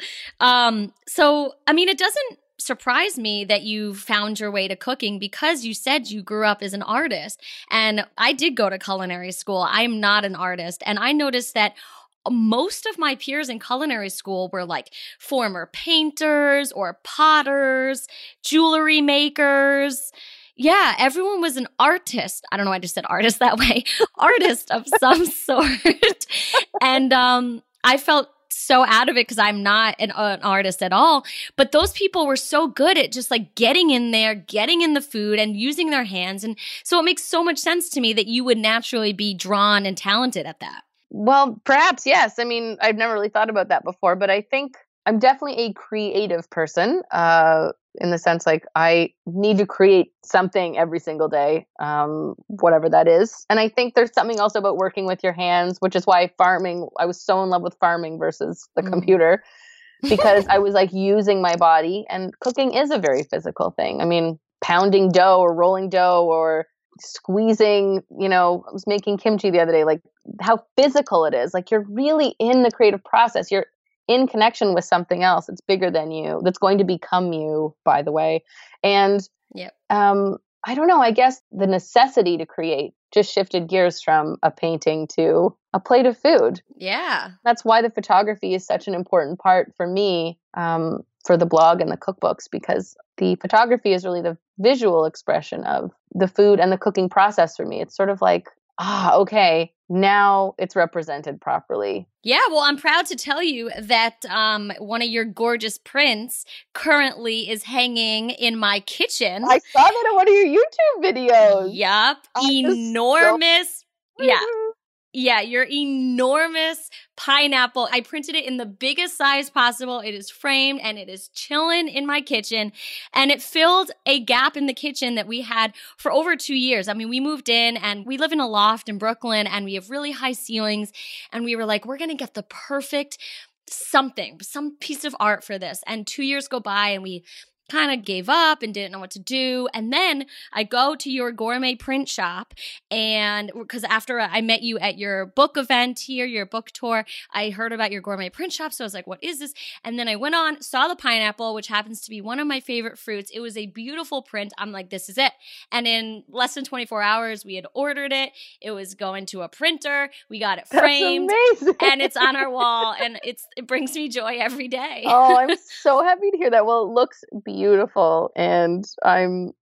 So, I mean, it doesn't surprise me that you found your way to cooking, because you said you grew up as an artist. And I did go to culinary school. I am not an artist. And I noticed that most of my peers in culinary school were like former painters or potters, jewelry makers. Yeah, everyone was an artist. I don't know why I just said artist that way. Artist of some sort. And I felt so out of it, because I'm not an artist at all. But those people were so good at just like getting in there, getting in the food, and using their hands. And so it makes so much sense to me that you would naturally be drawn and talented at that. Well, perhaps, yes. I mean, I've never really thought about that before, but I think I'm definitely a creative person, in the sense, like, I need to create something every single day, whatever that is. And I think there's something also about working with your hands, which is why I was so in love with farming versus the computer, because I was like using my body, and cooking is a very physical thing. I mean, pounding dough or rolling dough or squeezing, I was making kimchi the other day, like how physical it is. Like, you're really in the creative process. You're in connection with something else that's bigger than you, that's going to become you, by the way. And I don't know, I guess the necessity to create just shifted gears from a painting to a plate of food. Yeah. That's why the photography is such an important part for me, for the blog and the cookbooks, because the photography is really the visual expression of the food and the cooking process for me. It's sort of like, okay, now it's represented properly. Yeah, well, I'm proud to tell you that one of your gorgeous prints currently is hanging in my kitchen. I saw that in one of your YouTube videos. Yup. Enormous. Yeah. Yeah, your enormous pineapple. I printed it in the biggest size possible. It is framed and it is chilling in my kitchen. And it filled a gap in the kitchen that we had for over 2 years. I mean, we moved in and we live in a loft in Brooklyn and we have really high ceilings. And we were like, we're going to get the perfect some piece of art for this. And 2 years go by and we kind of gave up and didn't know what to do. And then I go to your gourmet print shop, and because after I met you at your book event here, your book tour, I heard about your gourmet print shop. So I was like, what is this? And then I went on, saw the pineapple, which happens to be one of my favorite fruits. It was a beautiful print. I'm like, this is it. And in less than 24 hours, we had ordered it. It was going to a printer. We got it framed. That's amazing. And it's on our wall, and it brings me joy every day. Oh, I'm so happy to hear that. Well, it looks beautiful, and I'm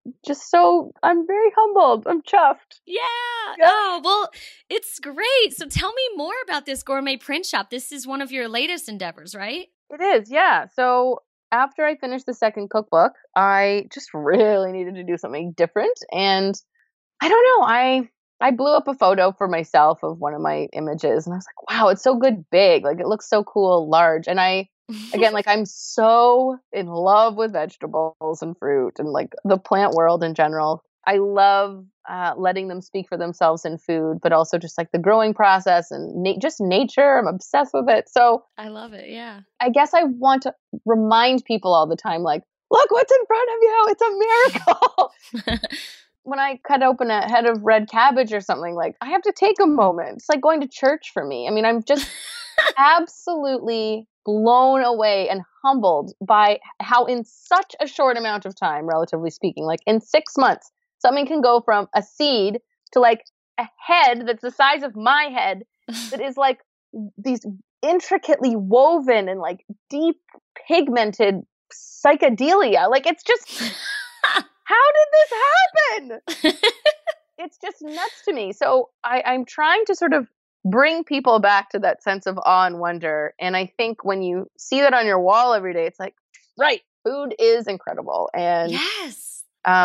very humbled. I'm chuffed. Yeah. Oh, well, it's great. So tell me more about this gourmet print shop. This is one of your latest endeavors, right? It is, yeah. So after I finished the second cookbook, I just really needed to do something different. And I don't know, I blew up a photo for myself of one of my images, and I was like, wow, it's so good big. Like, it looks so cool large. And again, like, I'm so in love with vegetables and fruit and like the plant world in general. I love letting them speak for themselves in food, but also just like the growing process and just nature. I'm obsessed with it. So I love it. Yeah. I guess I want to remind people all the time, like, look what's in front of you. It's a miracle. When I cut open a head of red cabbage or something, like, I have to take a moment. It's like going to church for me. I mean, I'm just absolutely blown away and humbled by how in such a short amount of time, relatively speaking, like in 6 months, something can go from a seed to like a head that's the size of my head that is like these intricately woven and like deep pigmented psychedelia. Like, it's just, how did this happen? It's just nuts to me. So I'm trying to sort of bring people back to that sense of awe and wonder. And I think when you see that on your wall every day, it's like, right, food is incredible. And yes.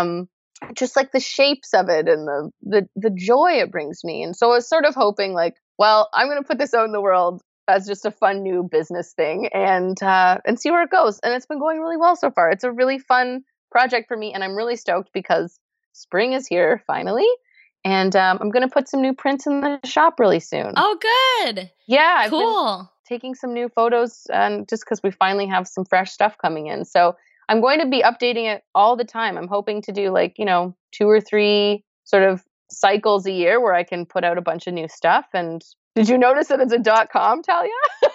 Just like the shapes of it and the joy it brings me. And so I was sort of hoping, like, well, I'm going to put this out in the world as just a fun new business thing and see where it goes. And it's been going really well so far. It's a really fun project for me, and I'm really stoked because spring is here finally. And I'm going to put some new prints in the shop really soon. Oh, good. Yeah. I've cool. been taking some new photos, and just because we finally have some fresh stuff coming in. So I'm going to be updating it all the time. I'm hoping to do 2 or 3 sort of cycles a year where I can put out a bunch of new stuff. And did you notice that it's a .com, Talia?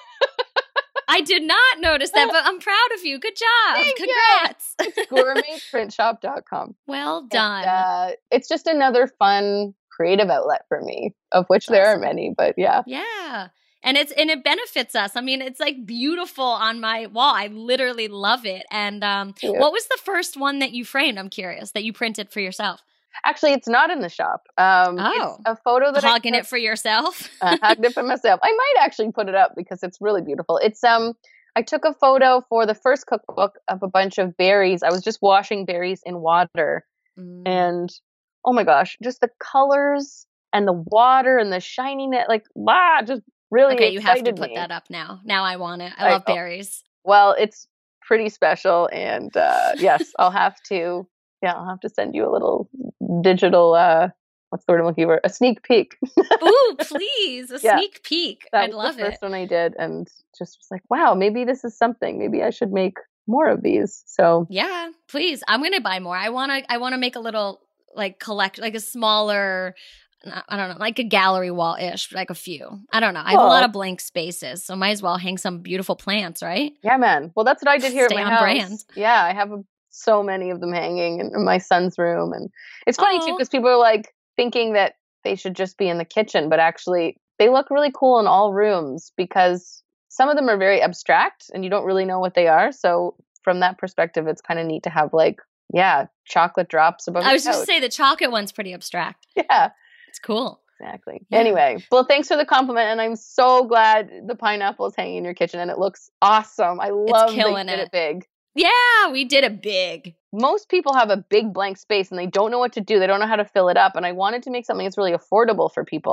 I did not notice that, but I'm proud of you. Good job. Congrats. It's gourmetprintshop.com. Well done. And, it's just another fun creative outlet for me, of which there are many, but yeah. Yeah. And it benefits us. I mean, it's like beautiful on my wall. I literally love it. And what was the first one that you framed? I'm curious, that you printed for yourself. Actually, it's not in the shop. It's a photo that Hogging it for yourself. Hogged it for myself. I might actually put it up because it's really beautiful. It's I took a photo for the first cookbook of a bunch of berries. I was just washing berries in water, and oh my gosh, just the colors and the water and the shininess, just really okay. You have to put that up now. Now I want it. I love berries. Well, it's pretty special, and yes, I'll have to send you a little digital, what's the word I'm looking for? A sneak peek. Ooh, please. A sneak peek. I'd love it. That was the first one I did, and just was like, wow, maybe this is something. Maybe I should make more of these. So yeah, please. I'm going to buy more. I want to make a little collect, like a smaller, I don't know, like a gallery wall-ish, like a few. I don't know. I have a lot of blank spaces, so might as well hang some beautiful plants, right? Yeah, man. Well, that's what I did here at my house. Brand. Yeah, I have so many of them hanging in my son's room. And it's funny too, because people are like thinking that they should just be in the kitchen, but actually they look really cool in all rooms because some of them are very abstract and you don't really know what they are. So from that perspective, it's kind of neat to have chocolate drops above I was just say the chocolate one's pretty abstract. Yeah. It's cool. Exactly. Yeah. Anyway, well, thanks for the compliment. And I'm so glad the pineapple is hanging in your kitchen and it looks awesome. I love that you did it big. Yeah, we did it big. Most people have a big blank space and they don't know what to do. They don't know how to fill it up. And I wanted to make something that's really affordable for people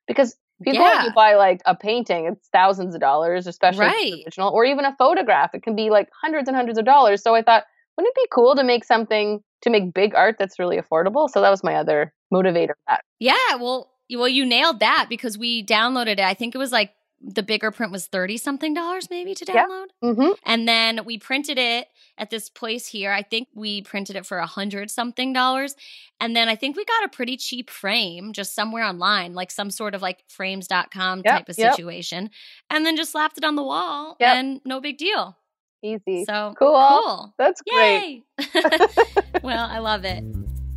Because people, if you buy like a painting, it's thousands of dollars, especially if it's original, or even a photograph. It can be like hundreds and hundreds of dollars. So I thought, wouldn't it be cool to make big art that's really affordable? So that was my other motivator. Yeah, well, you nailed that because we downloaded it. I think it was like the bigger print was $30-something maybe to download. Yeah. Mm-hmm. And then we printed it at this place here. I think we printed it for $100-something. And then I think we got a pretty cheap frame just somewhere online, like some sort of like frames.com type of situation. And then just slapped it on the wall and no big deal. Easy. So cool. That's great. Well, I love it.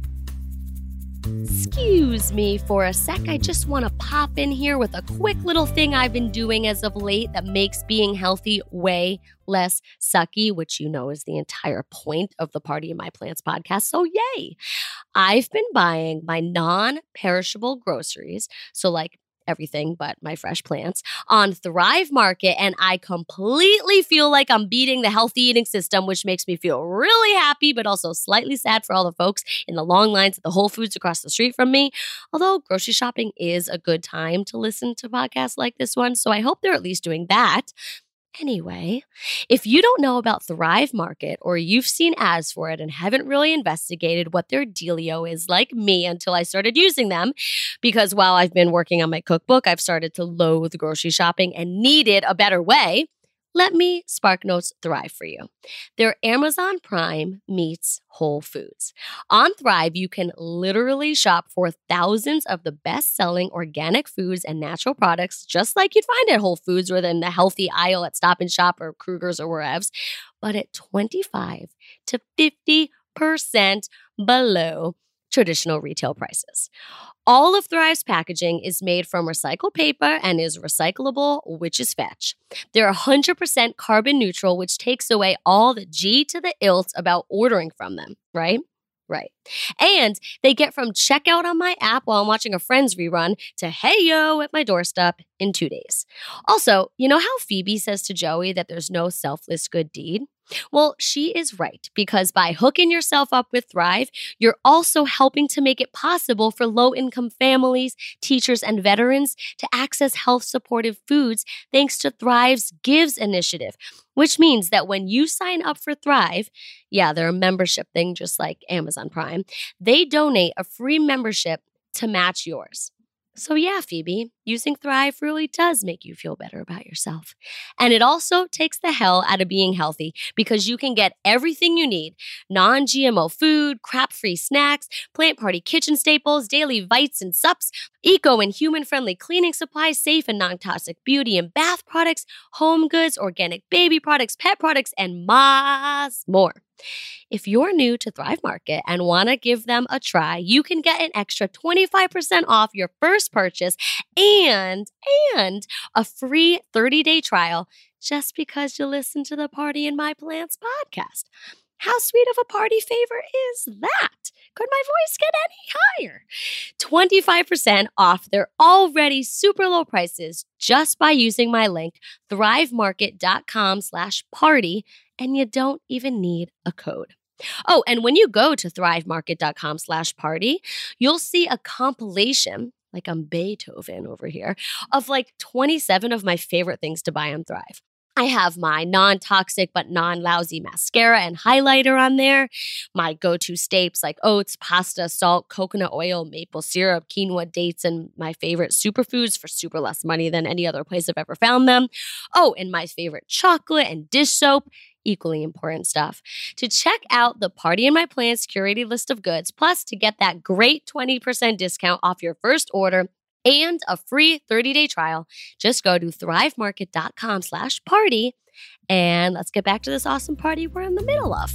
Excuse me for a sec. I just want to pop in here with a quick little thing I've been doing as of late that makes being healthy way less sucky, which you know is the entire point of the Party in My Plants podcast. So yay! I've been buying my non-perishable groceries, so like everything but my fresh plants, on Thrive Market, and I completely feel like I'm beating the healthy eating system, which makes me feel really happy, but also slightly sad for all the folks in the long lines at the Whole Foods across the street from me. Although grocery shopping is a good time to listen to podcasts like this one, so I hope they're at least doing that. Anyway, if you don't know about Thrive Market or you've seen ads for it and haven't really investigated what their dealio is like me until I started using them, because while I've been working on my cookbook, I've started to loathe grocery shopping and needed a better way, let me SparkNotes Thrive for you. They're Amazon Prime meets Whole Foods. On Thrive, you can literally shop for thousands of the best-selling organic foods and natural products, just like you'd find at Whole Foods or in the healthy aisle at Stop and Shop or Kruger's or wherever, but at 25 to 50% below traditional retail prices. All of Thrive's packaging is made from recycled paper and is recyclable, which is fetch. They're 100% carbon neutral, which takes away all the G to the ilt about ordering from them, right? Right. And they get from checkout on my app while I'm watching a Friends rerun to hey yo at my doorstep in 2 days. Also, you know how Phoebe says to Joey that there's no selfless good deed? Well, she is right, because by hooking yourself up with Thrive, you're also helping to make it possible for low-income families, teachers, and veterans to access health-supportive foods thanks to Thrive's Gives initiative, which means that when you sign up for Thrive, yeah, they're a membership thing just like Amazon Prime, they donate a free membership to match yours. So yeah, Phoebe, using Thrive really does make you feel better about yourself. And it also takes the hell out of being healthy because you can get everything you need. Non-GMO food, crap-free snacks, Plant Party kitchen staples, daily bites and sups, eco and human-friendly cleaning supplies, safe and non-toxic beauty and bath products, home goods, organic baby products, pet products, and much more. If you're new to Thrive Market and want to give them a try, you can get an extra 25% off your first purchase and a free 30-day trial just because you listen to the Party in My Plants podcast. How sweet of a party favor is that? Could my voice get any higher? 25% off their already super low prices just by using my link, thrivemarket.com/party, and you don't even need a code. Oh, and when you go to thrivemarket.com/party, you'll see a compilation, like I'm Beethoven over here, of like 27 of my favorite things to buy on Thrive. I have my non-toxic but non-lousy mascara and highlighter on there, my go-to staples like oats, pasta, salt, coconut oil, maple syrup, quinoa, dates, and my favorite superfoods for super less money than any other place I've ever found them. Oh, and my favorite chocolate and dish soap. Equally important stuff. To check out the Party in My Plants curated list of goods, plus to get that great 20% discount off your first order and a free 30-day trial, just go to thrivemarket.com/party, and let's get back to this awesome party we're in the middle of.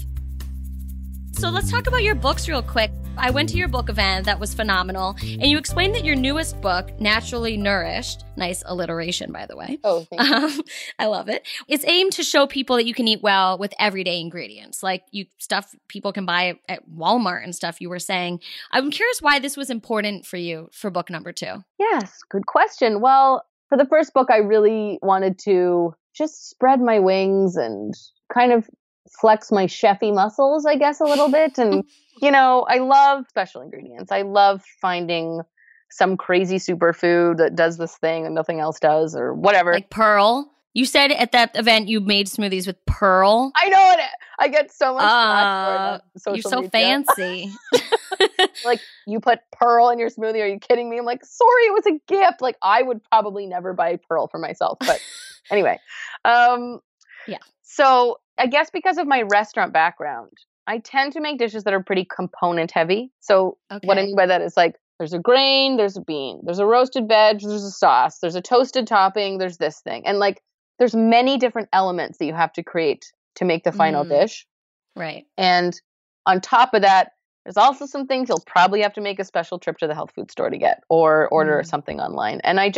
So let's talk about your books real quick. I went to your book event. That was phenomenal. And you explained that your newest book, Naturally Nourished, nice alliteration, by the way. Oh, thank you. I love it. It's aimed to show people that you can eat well with everyday ingredients, like stuff people can buy at Walmart and stuff you were saying. I'm curious why this was important for you for book number 2. Yes, good question. Well, for the first book, I really wanted to just spread my wings and kind of flex my chefy muscles, I guess, a little bit. And, you know, I love special ingredients. I love finding some crazy superfood that does this thing and nothing else does or whatever. Like Pearl. You said at that event you made smoothies with Pearl. I know it. I get so much flack for it on social You're so media. fancy. Like, you put Pearl in your smoothie. Are you kidding me? I'm like, sorry, it was a gift. Like, I would probably never buy Pearl for myself. But anyway. Yeah. So I guess because of my restaurant background, I tend to make dishes that are pretty component heavy. So what I mean by that is like, there's a grain, there's a bean, there's a roasted veg, there's a sauce, there's a toasted topping, there's this thing. And like, there's many different elements that you have to create to make the final dish. Right. And on top of that, there's also some things you'll probably have to make a special trip to the health food store to get or order something online. And I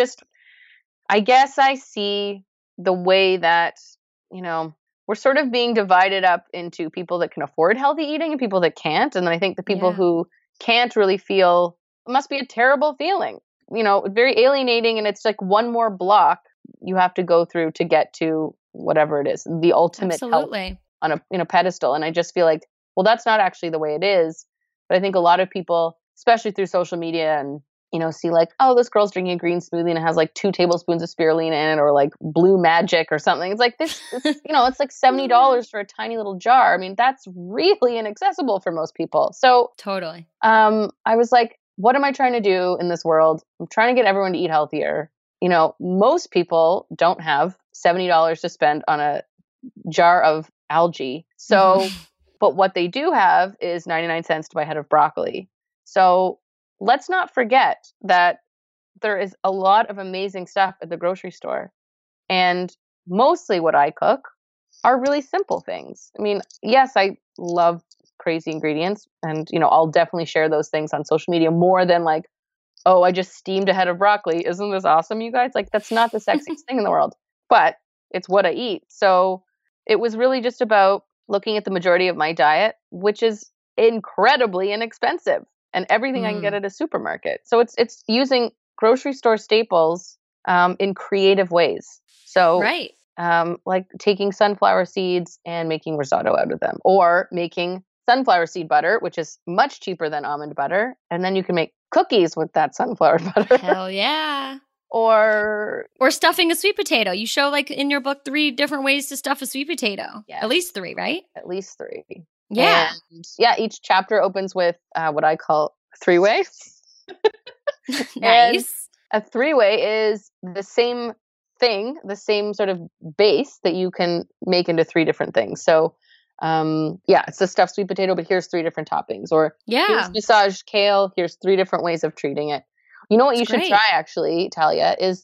guess I see the way that, you know, we're sort of being divided up into people that can afford healthy eating and people that can't. And then I think the people who can't really feel, it must be a terrible feeling, you know, very alienating. And it's like one more block you have to go through to get to whatever it is, the ultimate health on a pedestal. And I just feel like, well, that's not actually the way it is. But I think a lot of people, especially through social media and, you know, see like, oh, this girl's drinking a green smoothie and it has like 2 tablespoons of spirulina in it or like Blue Magic or something. It's like this, you know, it's like $70 for a tiny little jar. I mean, that's really inaccessible for most people. So totally. I was like, what am I trying to do in this world? I'm trying to get everyone to eat healthier. You know, most people don't have $70 to spend on a jar of algae. So, but what they do have is 99 cents to buy a head of broccoli. So let's not forget that there is a lot of amazing stuff at the grocery store. And mostly what I cook are really simple things. I mean, yes, I love crazy ingredients. And, you know, I'll definitely share those things on social media more than like, oh, I just steamed a head of broccoli. Isn't this awesome, you guys? Like, that's not the sexiest thing in the world, but it's what I eat. So it was really just about looking at the majority of my diet, which is incredibly inexpensive and everything I can get at a supermarket. So it's using grocery store staples in creative ways. So like taking sunflower seeds and making risotto out of them, or making sunflower seed butter, which is much cheaper than almond butter. And then you can make cookies with that sunflower butter. Hell yeah. Or stuffing a sweet potato. You show like in your book 3 different ways to stuff a sweet potato. Yes. At least 3, right? At least 3. Yeah. And each chapter opens with what I call 3-way. Nice. And a 3-way is the same thing, the same sort of base that you can make into 3 different things. So it's a stuffed sweet potato, but here's 3 different toppings. Or here's massaged kale, here's 3 different ways of treating it. You know what you should try, actually, Talia, is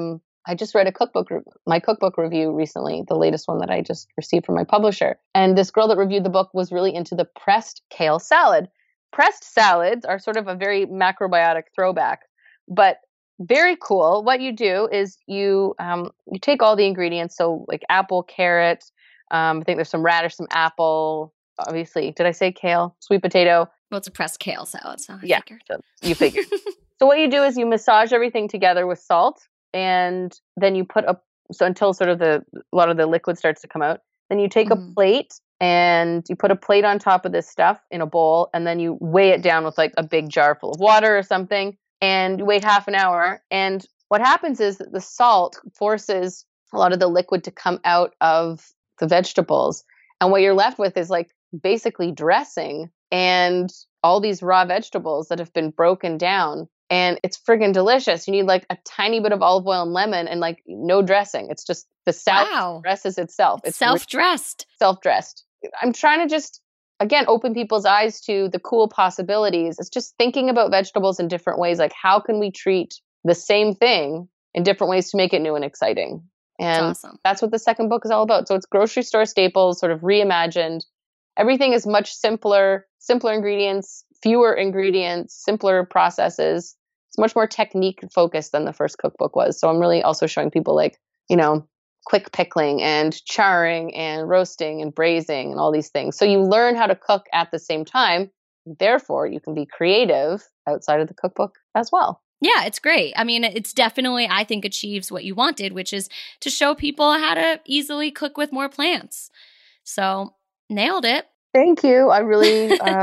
I just read my cookbook review recently, the latest one that I just received from my publisher. And this girl that reviewed the book was really into the pressed kale salad. Pressed salads are sort of a very macrobiotic throwback, but very cool. What you do is you take all the ingredients. So like apple, carrot, I think there's some radish, some apple. Obviously, did I say kale? Sweet potato. Well, it's a pressed kale salad, so I figured. So you figured. So what you do is you massage everything together with salt, and then you put until sort of a lot of the liquid starts to come out. Then you take a plate and you put a plate on top of this stuff in a bowl, and then you weigh it down with like a big jar full of water or something, and you wait half an hour. And what happens is that the salt forces a lot of the liquid to come out of the vegetables, and what you're left with is like basically dressing and all these raw vegetables that have been broken down. And it's friggin' delicious. You need like a tiny bit of olive oil and lemon and like no dressing. It's just the salad dresses itself. It's self-dressed. Self-dressed. I'm trying to just, again, open people's eyes to the cool possibilities. It's just thinking about vegetables in different ways. Like, how can we treat the same thing in different ways to make it new and exciting? And that's what the second book is all about. So it's grocery store staples, sort of reimagined. Everything is much simpler ingredients, fewer ingredients, simpler processes. It's much more technique focused than the first cookbook was. So I'm really also showing people like, you know, quick pickling and charring and roasting and braising and all these things. So you learn how to cook at the same time. Therefore, you can be creative outside of the cookbook as well. Yeah, it's great. I mean, it's definitely, I think, achieves what you wanted, which is to show people how to easily cook with more plants. So nailed it. Thank you. I really,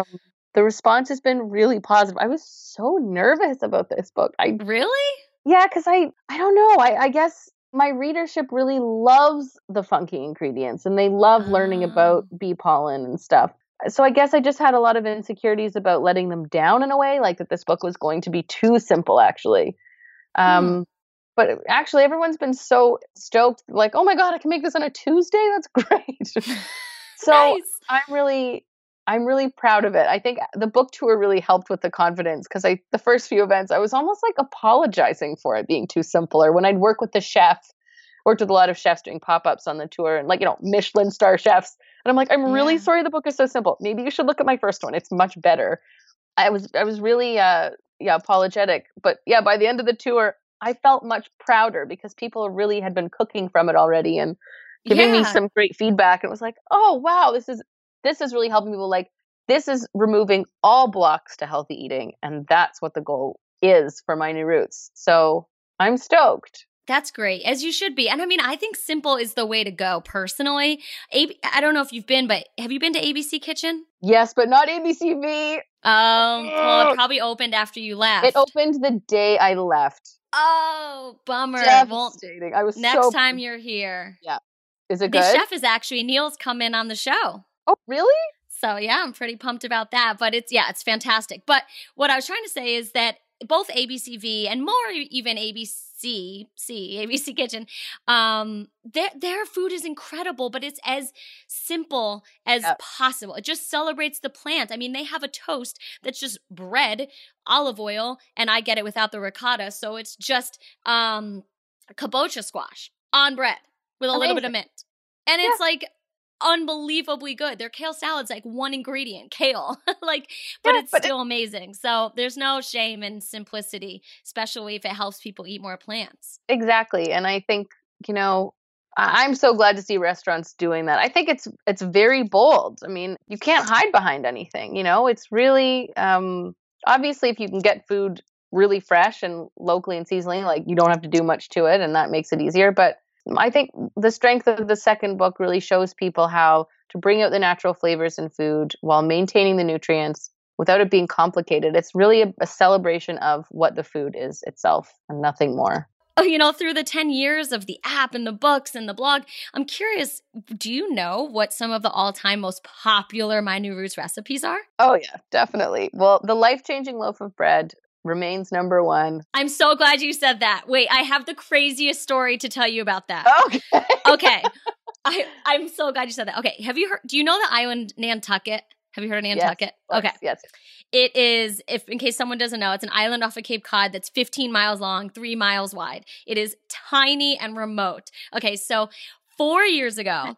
the response has been really positive. I was so nervous about this book. Really? Yeah, because I don't know. I guess my readership really loves the funky ingredients and they love learning about bee pollen and stuff. So I guess I just had a lot of insecurities about letting them down in a way, like that this book was going to be too simple, actually. But actually, everyone's been so stoked, like, oh my God, I can make this on a Tuesday? That's great. So Nice. I'm really proud of it. I think the book tour really helped with the confidence because the first few events, I was almost like apologizing for it being too simple. Or when I'd work with the chef, worked with a lot of chefs doing pop-ups on the tour and like, Michelin star chefs. And I'm like, I'm really sorry the book is so simple. Maybe you should look at my first one. It's much better. I was really, apologetic. But yeah, by the end of the tour, I felt much prouder because people really had been cooking from it already and giving me some great feedback. It was like, oh, wow, this is really helping people. Like, this is removing all blocks to healthy eating. And that's what the goal is for My New Roots. So I'm stoked. That's great, as you should be. And I mean, I think simple is the way to go personally. I don't know if you've been, but have you been to ABC Kitchen? Yes, but not ABCV. Well, it probably opened after you left. It opened the day I left. Oh, bummer. Devastating. I was next time you're here. Yeah. Is it good? The chef is actually, Neil's come in on the show. Oh, really? So yeah, I'm pretty pumped about that. But it's fantastic. But what I was trying to say is that both ABCV and more even ABC Kitchen, their food is incredible, but it's as simple as possible. It just celebrates the plant. I mean, they have a toast that's just bread, olive oil, and I get it without the ricotta. So it's just kabocha squash on bread with a little bit of mint. And it's like unbelievably good. Their kale salad's like one ingredient, kale. But it's still amazing. So there's no shame in simplicity, especially if it helps people eat more plants. Exactly. And I think, I'm so glad to see restaurants doing that. I think it's very bold. I mean, you can't hide behind anything, It's really obviously if you can get food really fresh and locally and seasonally, like you don't have to do much to it and that makes it easier. But I think the strength of the second book really shows people how to bring out the natural flavors in food while maintaining the nutrients without it being complicated. It's really a celebration of what the food is itself and nothing more. Oh, through the 10 years of the app and the books and the blog, I'm curious, do you know what some of the all-time most popular My New Roots recipes are? Oh, yeah, definitely. Well, the life-changing loaf of bread remains number one. I'm so glad you said that. Wait, I have the craziest story to tell you about that. Okay. I'm so glad you said that. Okay, do you know the island Nantucket? Have you heard of Nantucket? Okay. Yes. It is, in case someone doesn't know, it's an island off of Cape Cod that's 15 miles long, 3 miles wide. It is tiny and remote. Okay, so 3 years ago,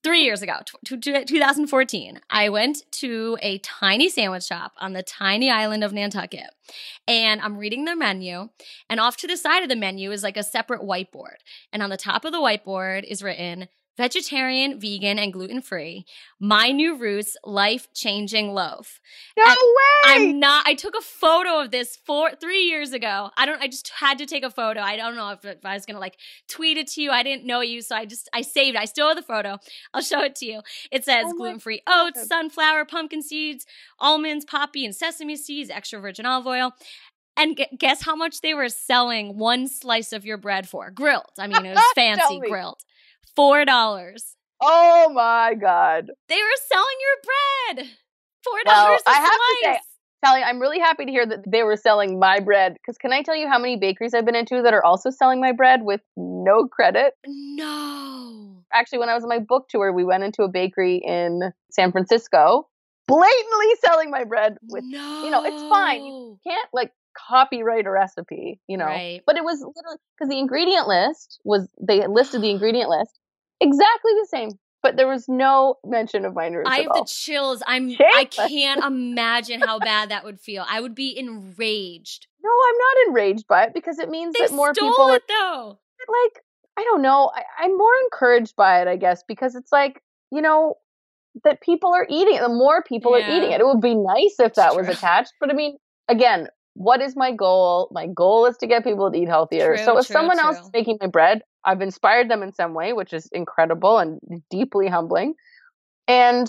2014, I went to a tiny sandwich shop on the tiny island of Nantucket, and I'm reading their menu, and off to the side of the menu is like a separate whiteboard, and on the top of the whiteboard is written, vegetarian, vegan, and gluten-free, My New Roots life-changing loaf. No way! I took a photo of this 3 years ago. I just had to take a photo. I don't know if I was going to tweet it to you. I didn't know you, so I saved it. I still have the photo. I'll show it to you. It says gluten-free oats, sunflower, pumpkin seeds, almonds, poppy, and sesame seeds, extra virgin olive oil. And guess how much they were selling one slice of your bread for? Grilled. I mean, it was fancy grilled. $4. Oh my God. They were selling your bread. $4 well, a I have slice. To say, Sally, I'm really happy to hear that they were selling my bread. Because can I tell you how many bakeries I've been into that are also selling my bread with no credit? No. Actually, when I was on my book tour, we went into a bakery in San Francisco, blatantly selling my bread with, it's fine. You can't copyright a recipe, Right. But it was literally because the ingredient list they listed the ingredient list exactly the same, but there was no mention of My New Roots. I have the chills. I can't imagine how bad that would feel. I would be enraged. No, I'm not enraged by it because it means that more people stole it though. I don't know. I'm more encouraged by it, I guess, because it's that people are eating it. The more people are eating it, it would be nice if that was attached. But I mean, again, what is my goal? My goal is to get people to eat healthier. So if someone else is making my bread, I've inspired them in some way, which is incredible and deeply humbling. And,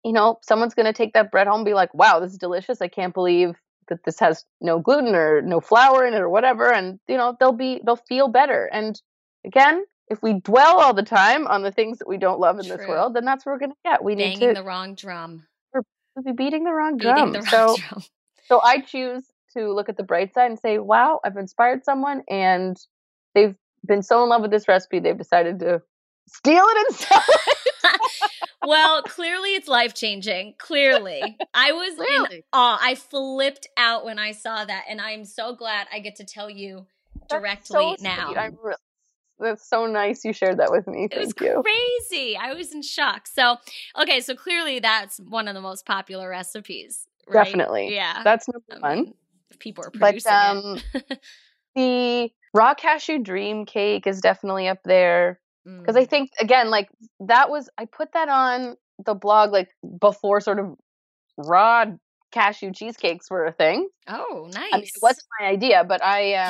someone's going to take that bread home and be like, wow, this is delicious. I can't believe that this has no gluten or no flour in it or whatever. And, they'll feel better. And again, if we dwell all the time on the things that we don't love in this world, then that's what we're going to get. We need to banging the wrong drum. We're beating the wrong drum. So I choose to look at the bright side and say, wow, I've inspired someone and they've been so in love with this recipe, they've decided to steal it and sell it. Well, clearly it's life-changing. Clearly. I was in awe. I flipped out when I saw that, and I'm so glad I get to tell you directly now. That's so nice you shared that with me. Thank you. Crazy. I was in shock. So clearly that's one of the most popular recipes, right? Definitely. Yeah. That's number one. If people are producing it. The raw cashew dream cake is definitely up there. Because I think, again, like I put that on the blog like before sort of raw cashew cheesecakes were a thing. Oh, nice. I mean, it wasn't my idea, but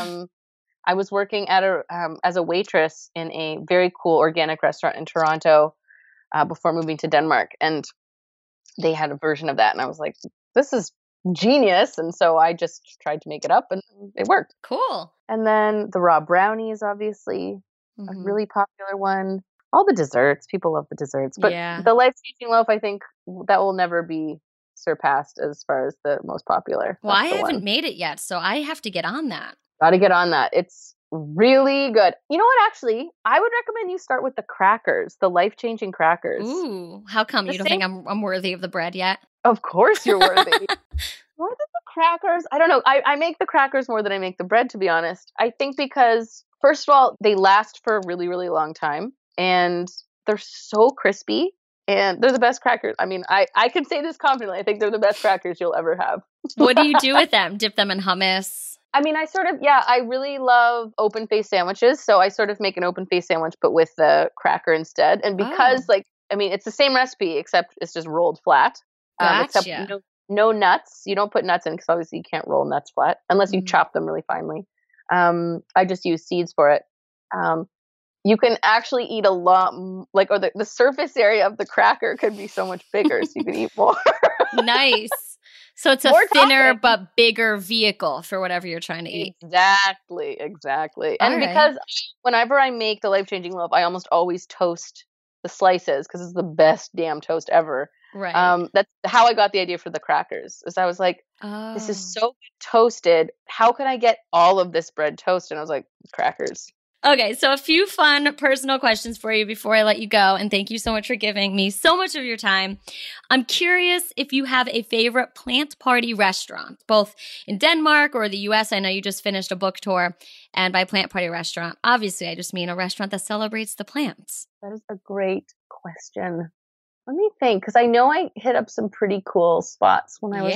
I was working at as a waitress in a very cool organic restaurant in Toronto before moving to Denmark. And they had a version of that. And I was like, this is genius. And so I just tried to make it up and it worked. Cool. And then the raw brownie is obviously a really popular one. All the desserts. People love the desserts. But the life-changing loaf, I think that will never be surpassed as far as the most popular. Well, I haven't made it yet, so I have to get on that. Got to get on that. It's really good. You know what, actually? I would recommend you start with the crackers, the life-changing crackers. Ooh, how come? You don't think I'm worthy of the bread yet? Of course you're worthy. More than the crackers. I don't know. I make the crackers more than I make the bread, to be honest. I think because, first of all, they last for a really, really long time. And they're so crispy. And they're the best crackers. I mean, I can say this confidently. I think they're the best crackers you'll ever have. What do you do with them? Dip them in hummus? I mean, I really love open-faced sandwiches. So I sort of make an open-faced sandwich, but with the cracker instead. And because, it's the same recipe, except it's just rolled flat. Gotcha. Except no nuts. You don't put nuts in because obviously you can't roll nuts flat unless you chop them really finely. I just use seeds for it. You can actually eat a lot, or the surface area of the cracker could be so much bigger, so you can eat more. Nice. So it's a thinner but bigger vehicle for whatever you're trying to eat. Exactly. And because whenever I make the life-changing loaf, I almost always toast the slices because it's the best damn toast ever. Right. That's how I got the idea for the crackers. Is I was like, this is so toasted. How can I get all of this bread toasted? And I was like, crackers. Okay, so a few fun personal questions for you before I let you go. And thank you so much for giving me so much of your time. I'm curious if you have a favorite plant party restaurant, both in Denmark or the US. I know you just finished a book tour. And by plant party restaurant, obviously, I just mean a restaurant that celebrates the plants. That is a great question. Let me think, because I know I hit up some pretty cool spots when I was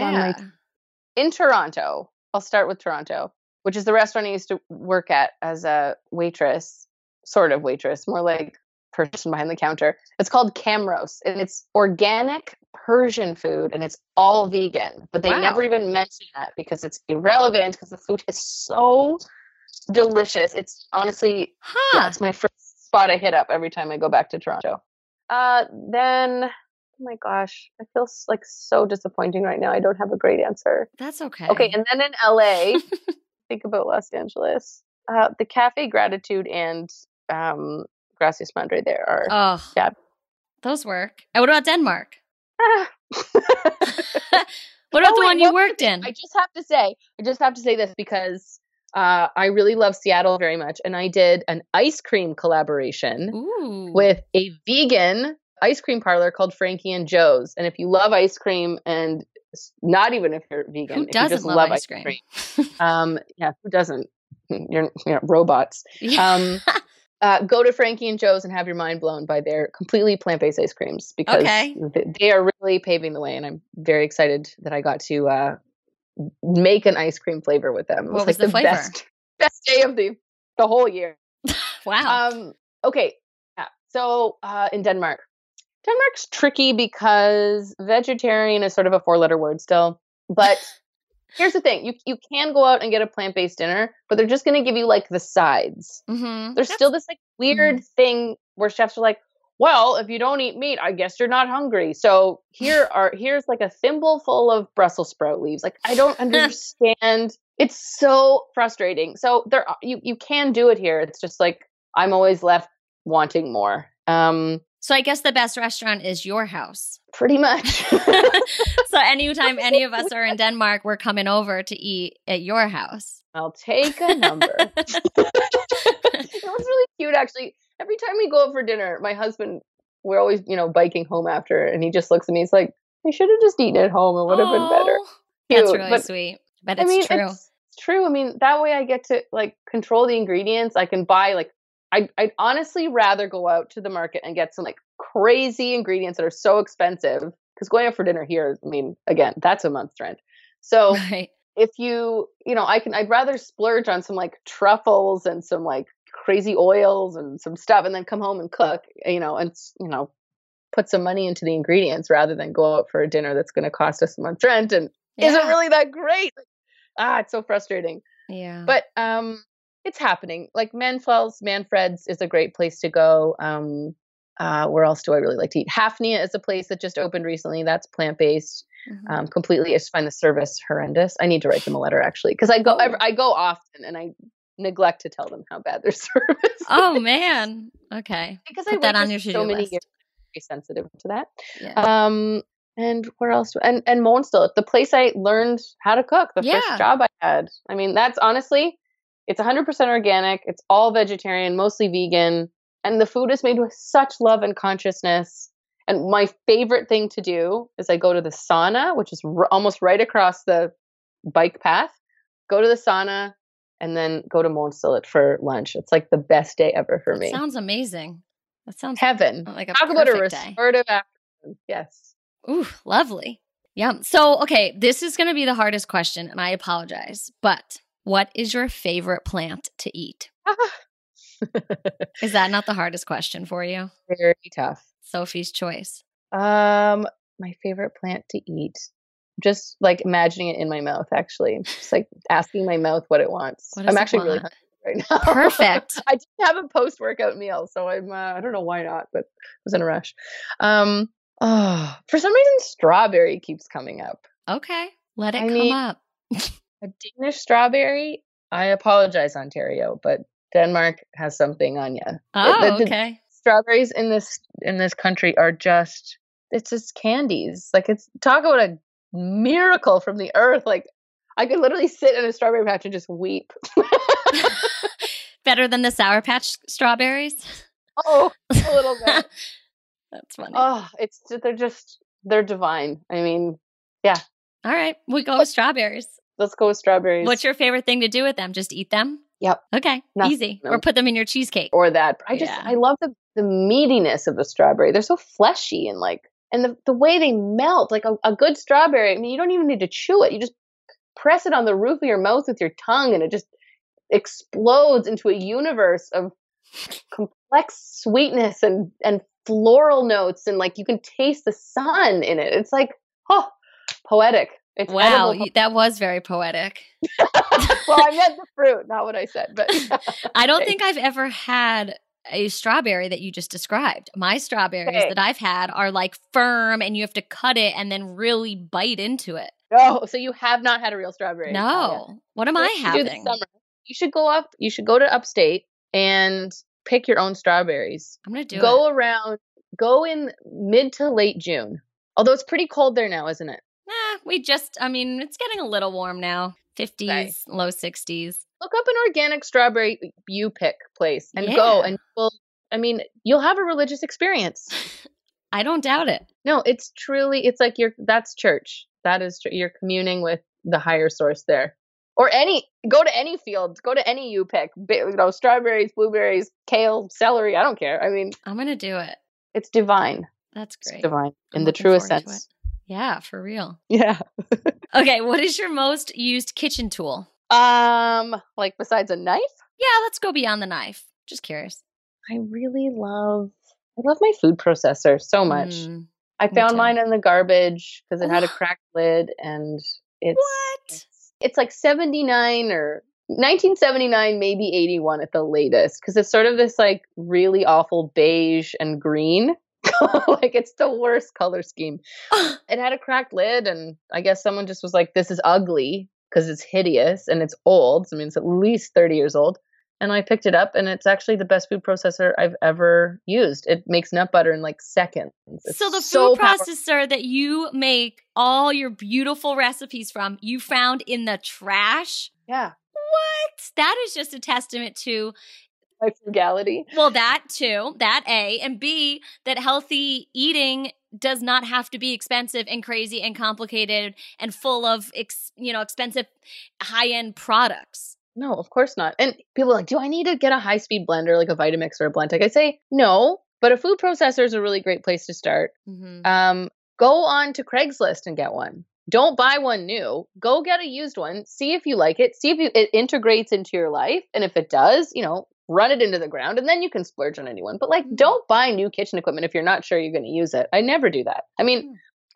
in Toronto. I'll start with Toronto, which is the restaurant I used to work at as a waitress, sort of waitress, more like person behind the counter. It's called Camros, and it's organic Persian food, and it's all vegan. But they never even mention that because it's irrelevant because the food is so delicious. It's honestly, it's my first spot I hit up every time I go back to Toronto. Then, oh my gosh, I feel like so disappointing right now. I don't have a great answer. That's okay. Okay, and then in LA, think about Los Angeles. The Cafe Gratitude and Gracias Madre there are. Oh, those work. And what about Denmark? What about the one you worked in? I just have to say this because I really love Seattle very much. And I did an ice cream collaboration with a vegan ice cream parlor called Frankie and Joe's. And if you love ice cream, and not even if you're vegan, who doesn't if you just love ice cream? Who doesn't? You're robots. Yeah. Go to Frankie and Joe's and have your mind blown by their completely plant-based ice creams because they are really paving the way. And I'm very excited that I got to make an ice cream flavor with them. It was the flavor? Best day of the whole year. Wow. Okay. Yeah. So in Denmark's tricky because vegetarian is sort of a 4-letter word still. But here's the thing. You can go out and get a plant-based dinner, but they're just going to give you like the sides. Mm-hmm. There's still this like weird thing where chefs are like, well, if you don't eat meat, I guess you're not hungry. So here's like a thimble full of Brussels sprout leaves. Like, I don't understand. It's so frustrating. So you can do it here. It's just like, I'm always left wanting more. So I guess the best restaurant is your house. Pretty much. So anytime any of us are in Denmark, we're coming over to eat at your house. I'll take a number. It was really cute, actually. Every time we go out for dinner, my husband, we're always, biking home after, and he just looks at me. He's like, "We should have just eaten at home. It would have been better." Cute. That's really sweet. But it's true. It's true. I mean, that way I get to like control the ingredients. I can buy like, I'd honestly rather go out to the market and get some like crazy ingredients that are so expensive, because going out for dinner here, I mean, again, that's a month's rent. So Right. if I'd rather splurge on some like truffles and some like crazy oils and some stuff, and then come home and cook, and put some money into the ingredients rather than go out for a dinner that's going to cost us a month's rent and isn't really that great. It's so frustrating. Yeah. But it's happening. Like Manfred's is a great place to go. Where else do I really like to eat? Hafnia is a place that just opened recently. That's plant-based. Completely. I just find the service horrendous. I need to write them a letter, actually, because I go often and I neglect to tell them how bad their service is. Oh man. Okay. Because Put that on your to-do so many list. years, I'm very sensitive to that. Yeah. And where else? And Månstillet, the place I learned how to cook, the first job I had. I mean, that's honestly, it's 100% organic. It's all vegetarian, mostly vegan. And the food is made with such love and consciousness. And my favorite thing to do is I go to the sauna, which is almost right across the bike path. Go to the sauna and then go to Månstillet for lunch. It's like the best day ever for me. Sounds amazing. That sounds heaven. like a Talk about a perfect day. restorative afternoon. Yes. Ooh, lovely. Yeah. So, okay, this is going to be the hardest question, and I apologize. But what is your favorite plant to eat? Is that not the hardest question for you? Very tough. Sophie's choice. My favorite plant to eat. Just like imagining it in my mouth, actually. Just like asking my mouth what it wants. I'm actually really hungry right now. Perfect. I didn't have a post-workout meal, so I don't know why not, but I was in a rush. For some reason, strawberry keeps coming up. Okay. Let it come up. A Danish strawberry? I apologize, Ontario, but Denmark has something on you. Oh, okay. Strawberries in this country are just, it's just candies. Like, it's, talk about a miracle from the earth. Like, I could literally sit in a strawberry patch and just weep. Better than the Sour Patch strawberries? Oh, a little bit. That's funny. Oh, they're divine. I mean, yeah. All right. We go with strawberries. Let's go with strawberries. What's your favorite thing to do with them? Just eat them? Yep. Okay. Easy. Or put them in your cheesecake. Or that. I love the meatiness of the strawberry. They're so fleshy and the way they melt, like a good strawberry. I mean, you don't even need to chew it. You just press it on the roof of your mouth with your tongue and it just explodes into a universe of complex sweetness and floral notes, and like you can taste the sun in it. It's like, poetic. It's wow, edible. that was very poetic. Well, I meant the fruit, not what I said. But I don't think I've ever had a strawberry that you just described. My strawberries that I've had are like firm, and you have to cut it and then really bite into it. Oh, so you have not had a real strawberry? No. What am I having? This summer. You should go up. You should go to upstate and pick your own strawberries. I'm gonna Go in mid to late June. Although it's pretty cold there now, isn't it? It's getting a little warm now. 50s, low 60s. Look up an organic strawberry you pick place and go, and you'll have a religious experience. I don't doubt it. No, it's like that's church. That is, you're communing with the higher source there. Or go to any field, go to any you pick, strawberries, blueberries, kale, celery. I don't care. I mean, I'm going to do it. It's divine. That's great. It's divine in the truest sense. Yeah, for real. Yeah. Okay. What is your most used kitchen tool? Like besides a knife? Yeah, let's go beyond the knife. Just curious. I love my food processor so much. I found mine in the garbage because it had a cracked lid, and it's like $79 or 1979, maybe 81 at the latest, because it's sort of this like really awful beige and green. Like it's the worst color scheme. It had a cracked lid, and I guess someone just was like, this is ugly because it's hideous and it's old. I mean, it's at least 30 years old. And I picked it up, and it's actually the best food processor I've ever used. It makes nut butter in like seconds. It's so the so food processor that you make all your beautiful recipes from, you found in the trash? Yeah. What? That is just a testament to My frugality. Well, that too, that A, and B, that healthy eating does not have to be expensive and crazy and complicated and full of, expensive high-end products. No, of course not. And people are like, do I need to get a high-speed blender like a Vitamix or a Blendtec? I say no, but a food processor is a really great place to start. Mm-hmm. Go on to Craigslist and get one. Don't buy one new. Go get a used one. See if you like it. See if it integrates into your life. And if it does, run it into the ground, and then you can splurge on a new one. But don't buy new kitchen equipment if you're not sure you're going to use it. I never do that. I mean,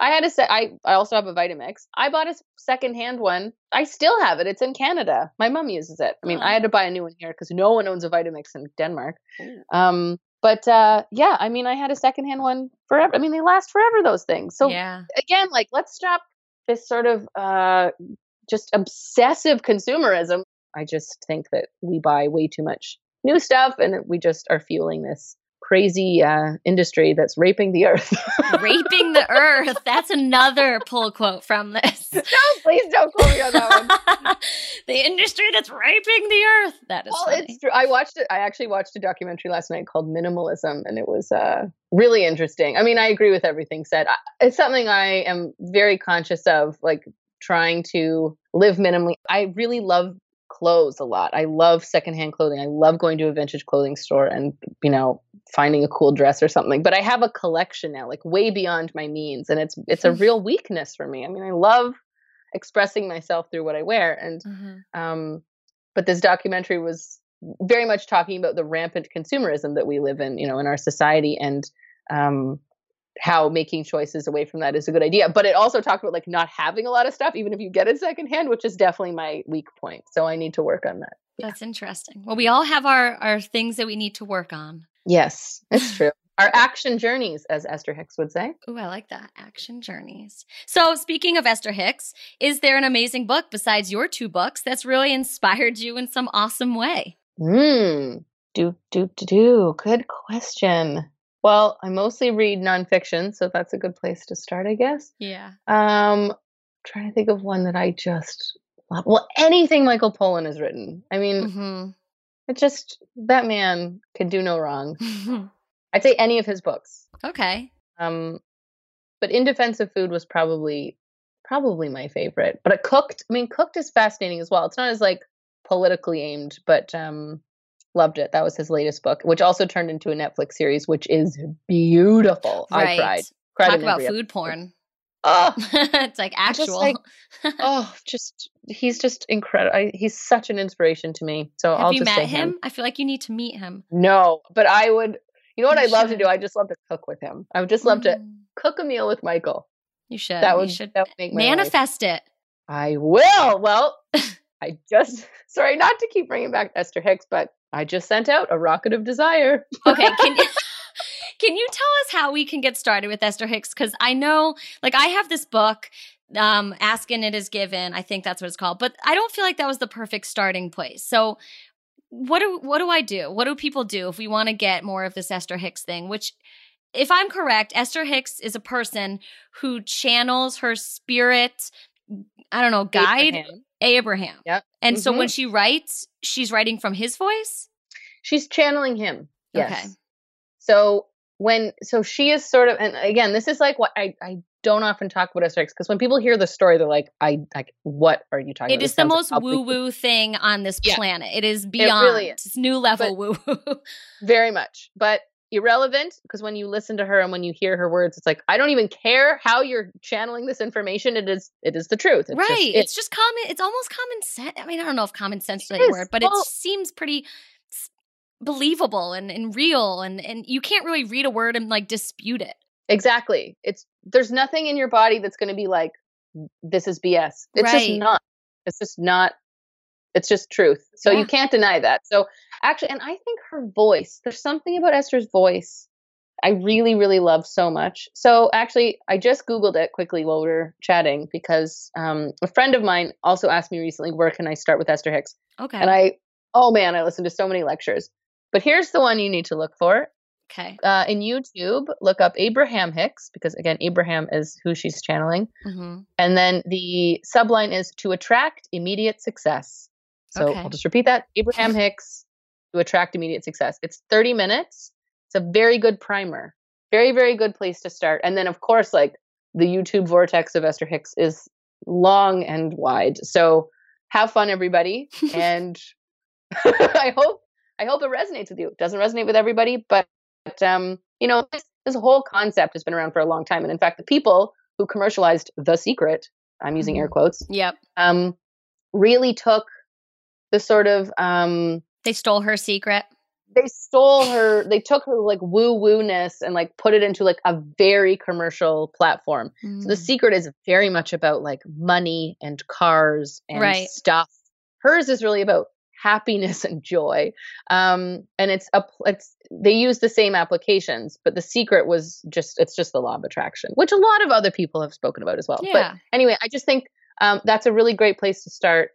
I also have a Vitamix. I bought a secondhand one. I still have it. It's in Canada. My mom uses it. I mean, I had to buy a new one here because no one owns a Vitamix in Denmark. But I mean, I had a secondhand one forever. I mean, they last forever, those things. So again, let's stop this sort of just obsessive consumerism. I just think that we buy way too much new stuff, and we just are fueling this crazy industry that's raping the earth. Raping the earth. That's another pull quote from this. No, please don't quote me on that one. The industry that's raping the earth. That is funny. It's true. I actually watched a documentary last night called Minimalism, and it was really interesting. I mean, I agree with everything said. It's something I am very conscious of, trying to live minimally. I really love clothes a lot. I love secondhand clothing. I love going to a vintage clothing store and, finding a cool dress or something. But I have a collection now, way beyond my means. And it's a real weakness for me. I mean, I love expressing myself through what I wear. And, but this documentary was very much talking about the rampant consumerism that we live in, in our society, and, how making choices away from that is a good idea. But it also talked about not having a lot of stuff, even if you get it secondhand, which is definitely my weak point. So I need to work on that. Yeah. That's interesting. Well, we all have our things that we need to work on. Yes, it's true. Our action journeys, as Esther Hicks would say. Ooh, I like that. Action journeys. So speaking of Esther Hicks, is there an amazing book besides your 2 books that's really inspired you in some awesome way? Good question. Well, I mostly read nonfiction, so that's a good place to start, I guess. Yeah. Trying to think of one that I just love. Well, anything Michael Pollan has written. I mean, it just, that man can do no wrong. I'd say any of his books. Okay. But In Defense of Food was probably my favorite. But Cooked is fascinating as well. It's not as politically aimed, but loved it. That was his latest book, which also turned into a Netflix series, which is beautiful. Right. I cried. Talk about food porn. Oh, it's actual. He's just incredible. He's such an inspiration to me. So Have I'll you just met say him? I feel like you need to meet him. No, but I would. You know what I'd love to do? I just love to cook with him. I would just love to cook a meal with Michael. You should. That would make my manifest life. It. I will. Well, sorry, not to keep bringing back Esther Hicks, but I just sent out a rocket of desire. Okay, can you tell us how we can get started with Esther Hicks? Because I know, I have this book, Ask and It Is Given. I think that's what it's called. But I don't feel like that was the perfect starting place. So what do I do? What do people do if we want to get more of this Esther Hicks thing? Which, if I'm correct, Esther Hicks is a person who channels her spirit, guide Abraham. Yep. And so when she writes, she's writing from his voice? She's channeling him. Yes. Okay. So she is sort of, and again, this is what I don't often talk about Esther Hicks, because when people hear the story, they're like, what are you talking about? It is the most woo-woo thing on this planet. It is beyond. It really is. It's new level woo-woo. Very much. But irrelevant, because when you listen to her and when you hear her words, it's I don't even care how you're channeling this information. It is the truth. It's just common. It's almost common sense. I mean, I don't know if common sense is the right word, but it seems pretty believable and real, and you can't really read a word and dispute it. Exactly. There's nothing in your body that's going to be this is BS. It's just not. It's just not. It's just truth. So Yeah. you can't deny that. So actually, and I think her voice, there's something about Esther's voice I really, really love so much. So actually, I just Googled it quickly while we were chatting because a friend of mine also asked me recently, where can I start with Esther Hicks? Okay. And I listened to so many lectures. But here's the one you need to look for. Okay. In YouTube, look up Abraham Hicks, because again, Abraham is who she's channeling. Mm-hmm. And then the subline is to attract immediate success. So Okay. I'll just repeat that. Abraham Hicks, to attract immediate success. It's 30 minutes. It's a very good primer. Very, very good place to start. And then, of course, like the YouTube vortex of Esther Hicks is long and wide. So have fun, everybody. And I hope it resonates with you. It doesn't resonate with everybody, but this whole concept has been around for a long time. And in fact, the people who commercialized The Secret, I'm using air quotes, Yep. really took the sort of They stole her secret. they took her like woo-woo-ness and like put it into like a very commercial platform. So The Secret is very much about like money and cars and stuff. Hers is really about happiness and joy. And they use the same applications, but The Secret was just the law of attraction, which a lot of other people have spoken about as well. Yeah. But anyway, I just think that's a really great place to start.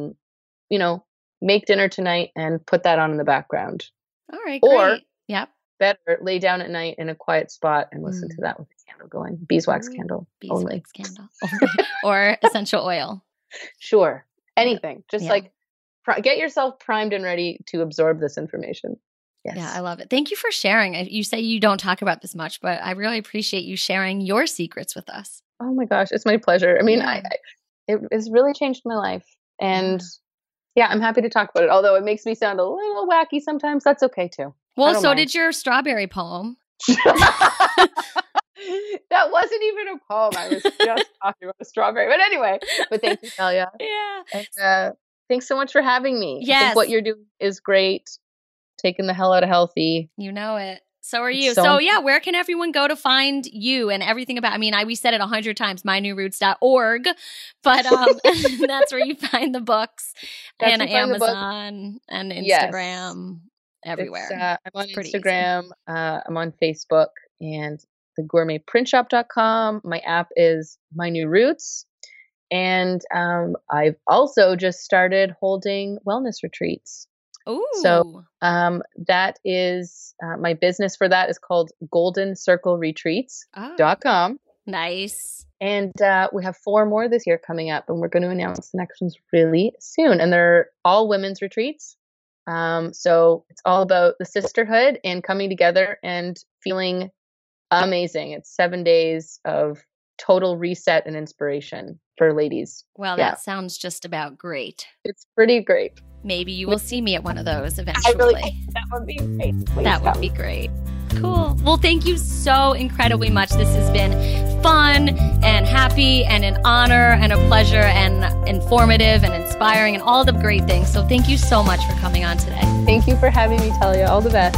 Make dinner tonight and put that on in the background. All right. Or great. Yep. better, lay down at night in a quiet spot and listen to that with the candle going. Beeswax candle only. Beeswax candle. Or essential oil. Sure. Anything. Just Yeah. like get yourself primed and ready to absorb this information. Yes. Yeah, I love it. Thank you for sharing. You say you don't talk about this much, but I really appreciate you sharing your secrets with us. Oh my gosh, it's my pleasure. I mean, Yeah. it's really changed my life. And yeah, I'm happy to talk about it. Although it makes me sound a little wacky sometimes. That's okay too. Well, so did your strawberry poem. That wasn't even a poem. I was just talking about a strawberry. But anyway, thank you, Talia. Yeah. And thanks so much for having me. Yes. I think what you're doing is great. Taking the hell out of healthy. You know it. So are you. So So yeah, where can everyone go to find you and everything about, we said it 100 times, mynewroots.org, but that's where you find the books and Amazon and Instagram, everywhere. I'm on Instagram. I'm on Facebook and thegourmetprintshop.com. My app is My New Roots. And I've also just started holding wellness retreats. Ooh. So that is my business for that is called goldencircleretreats.com. Nice. And we have 4 more this year coming up, and we're going to announce the next ones really soon. And they're all women's retreats. So it's all about the sisterhood and coming together and feeling amazing. It's 7 days of total reset and inspiration for ladies. Well, that sounds just about great. It's pretty great. Maybe you will see me at one of those eventually. That would be great. That would be great. Cool. Well, thank you so incredibly much. This has been fun and happy and an honor and a pleasure and informative and inspiring and all the great things. So thank you so much for coming on today. Thank you for having me, Talia. All the best.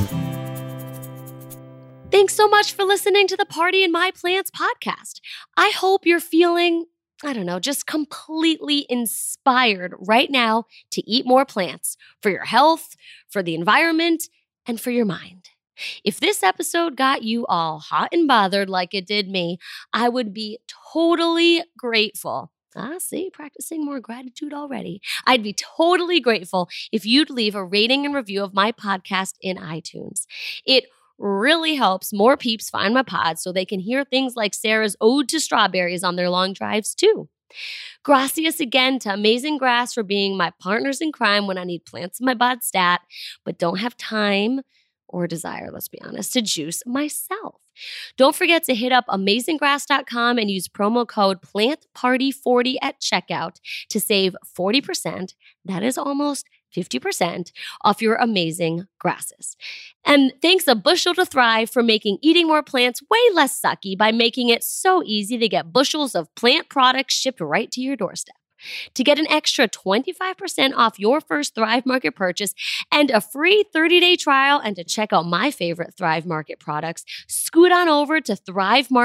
Thanks so much for listening to the Party in My Plants podcast. I hope you're feeling, just completely inspired right now to eat more plants for your health, for the environment, and for your mind. If this episode got you all hot and bothered like it did me, I would be totally grateful. See, practicing more gratitude already. I'd be totally grateful if you'd leave a rating and review of my podcast in iTunes. It really helps more peeps find my pod so they can hear things like Sarah's Ode to Strawberries on their long drives too. Gracias again to Amazing Grass for being my partners in crime when I need plants in my bod stat, but don't have time or desire, let's be honest, to juice myself. Don't forget to hit up amazinggrass.com and use promo code PLANTPARTY40 at checkout to save 40%. That is almost 50% off your amazing grasses. And thanks a Bushel to Thrive for making eating more plants way less sucky by making it so easy to get bushels of plant products shipped right to your doorstep. To get an extra 25% off your first Thrive Market purchase and a free 30-day trial and to check out my favorite Thrive Market products, scoot on over to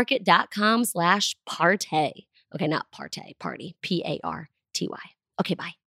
thrivemarket.com/partay. Okay, not partay, party, P-A-R-T-Y. Okay, bye.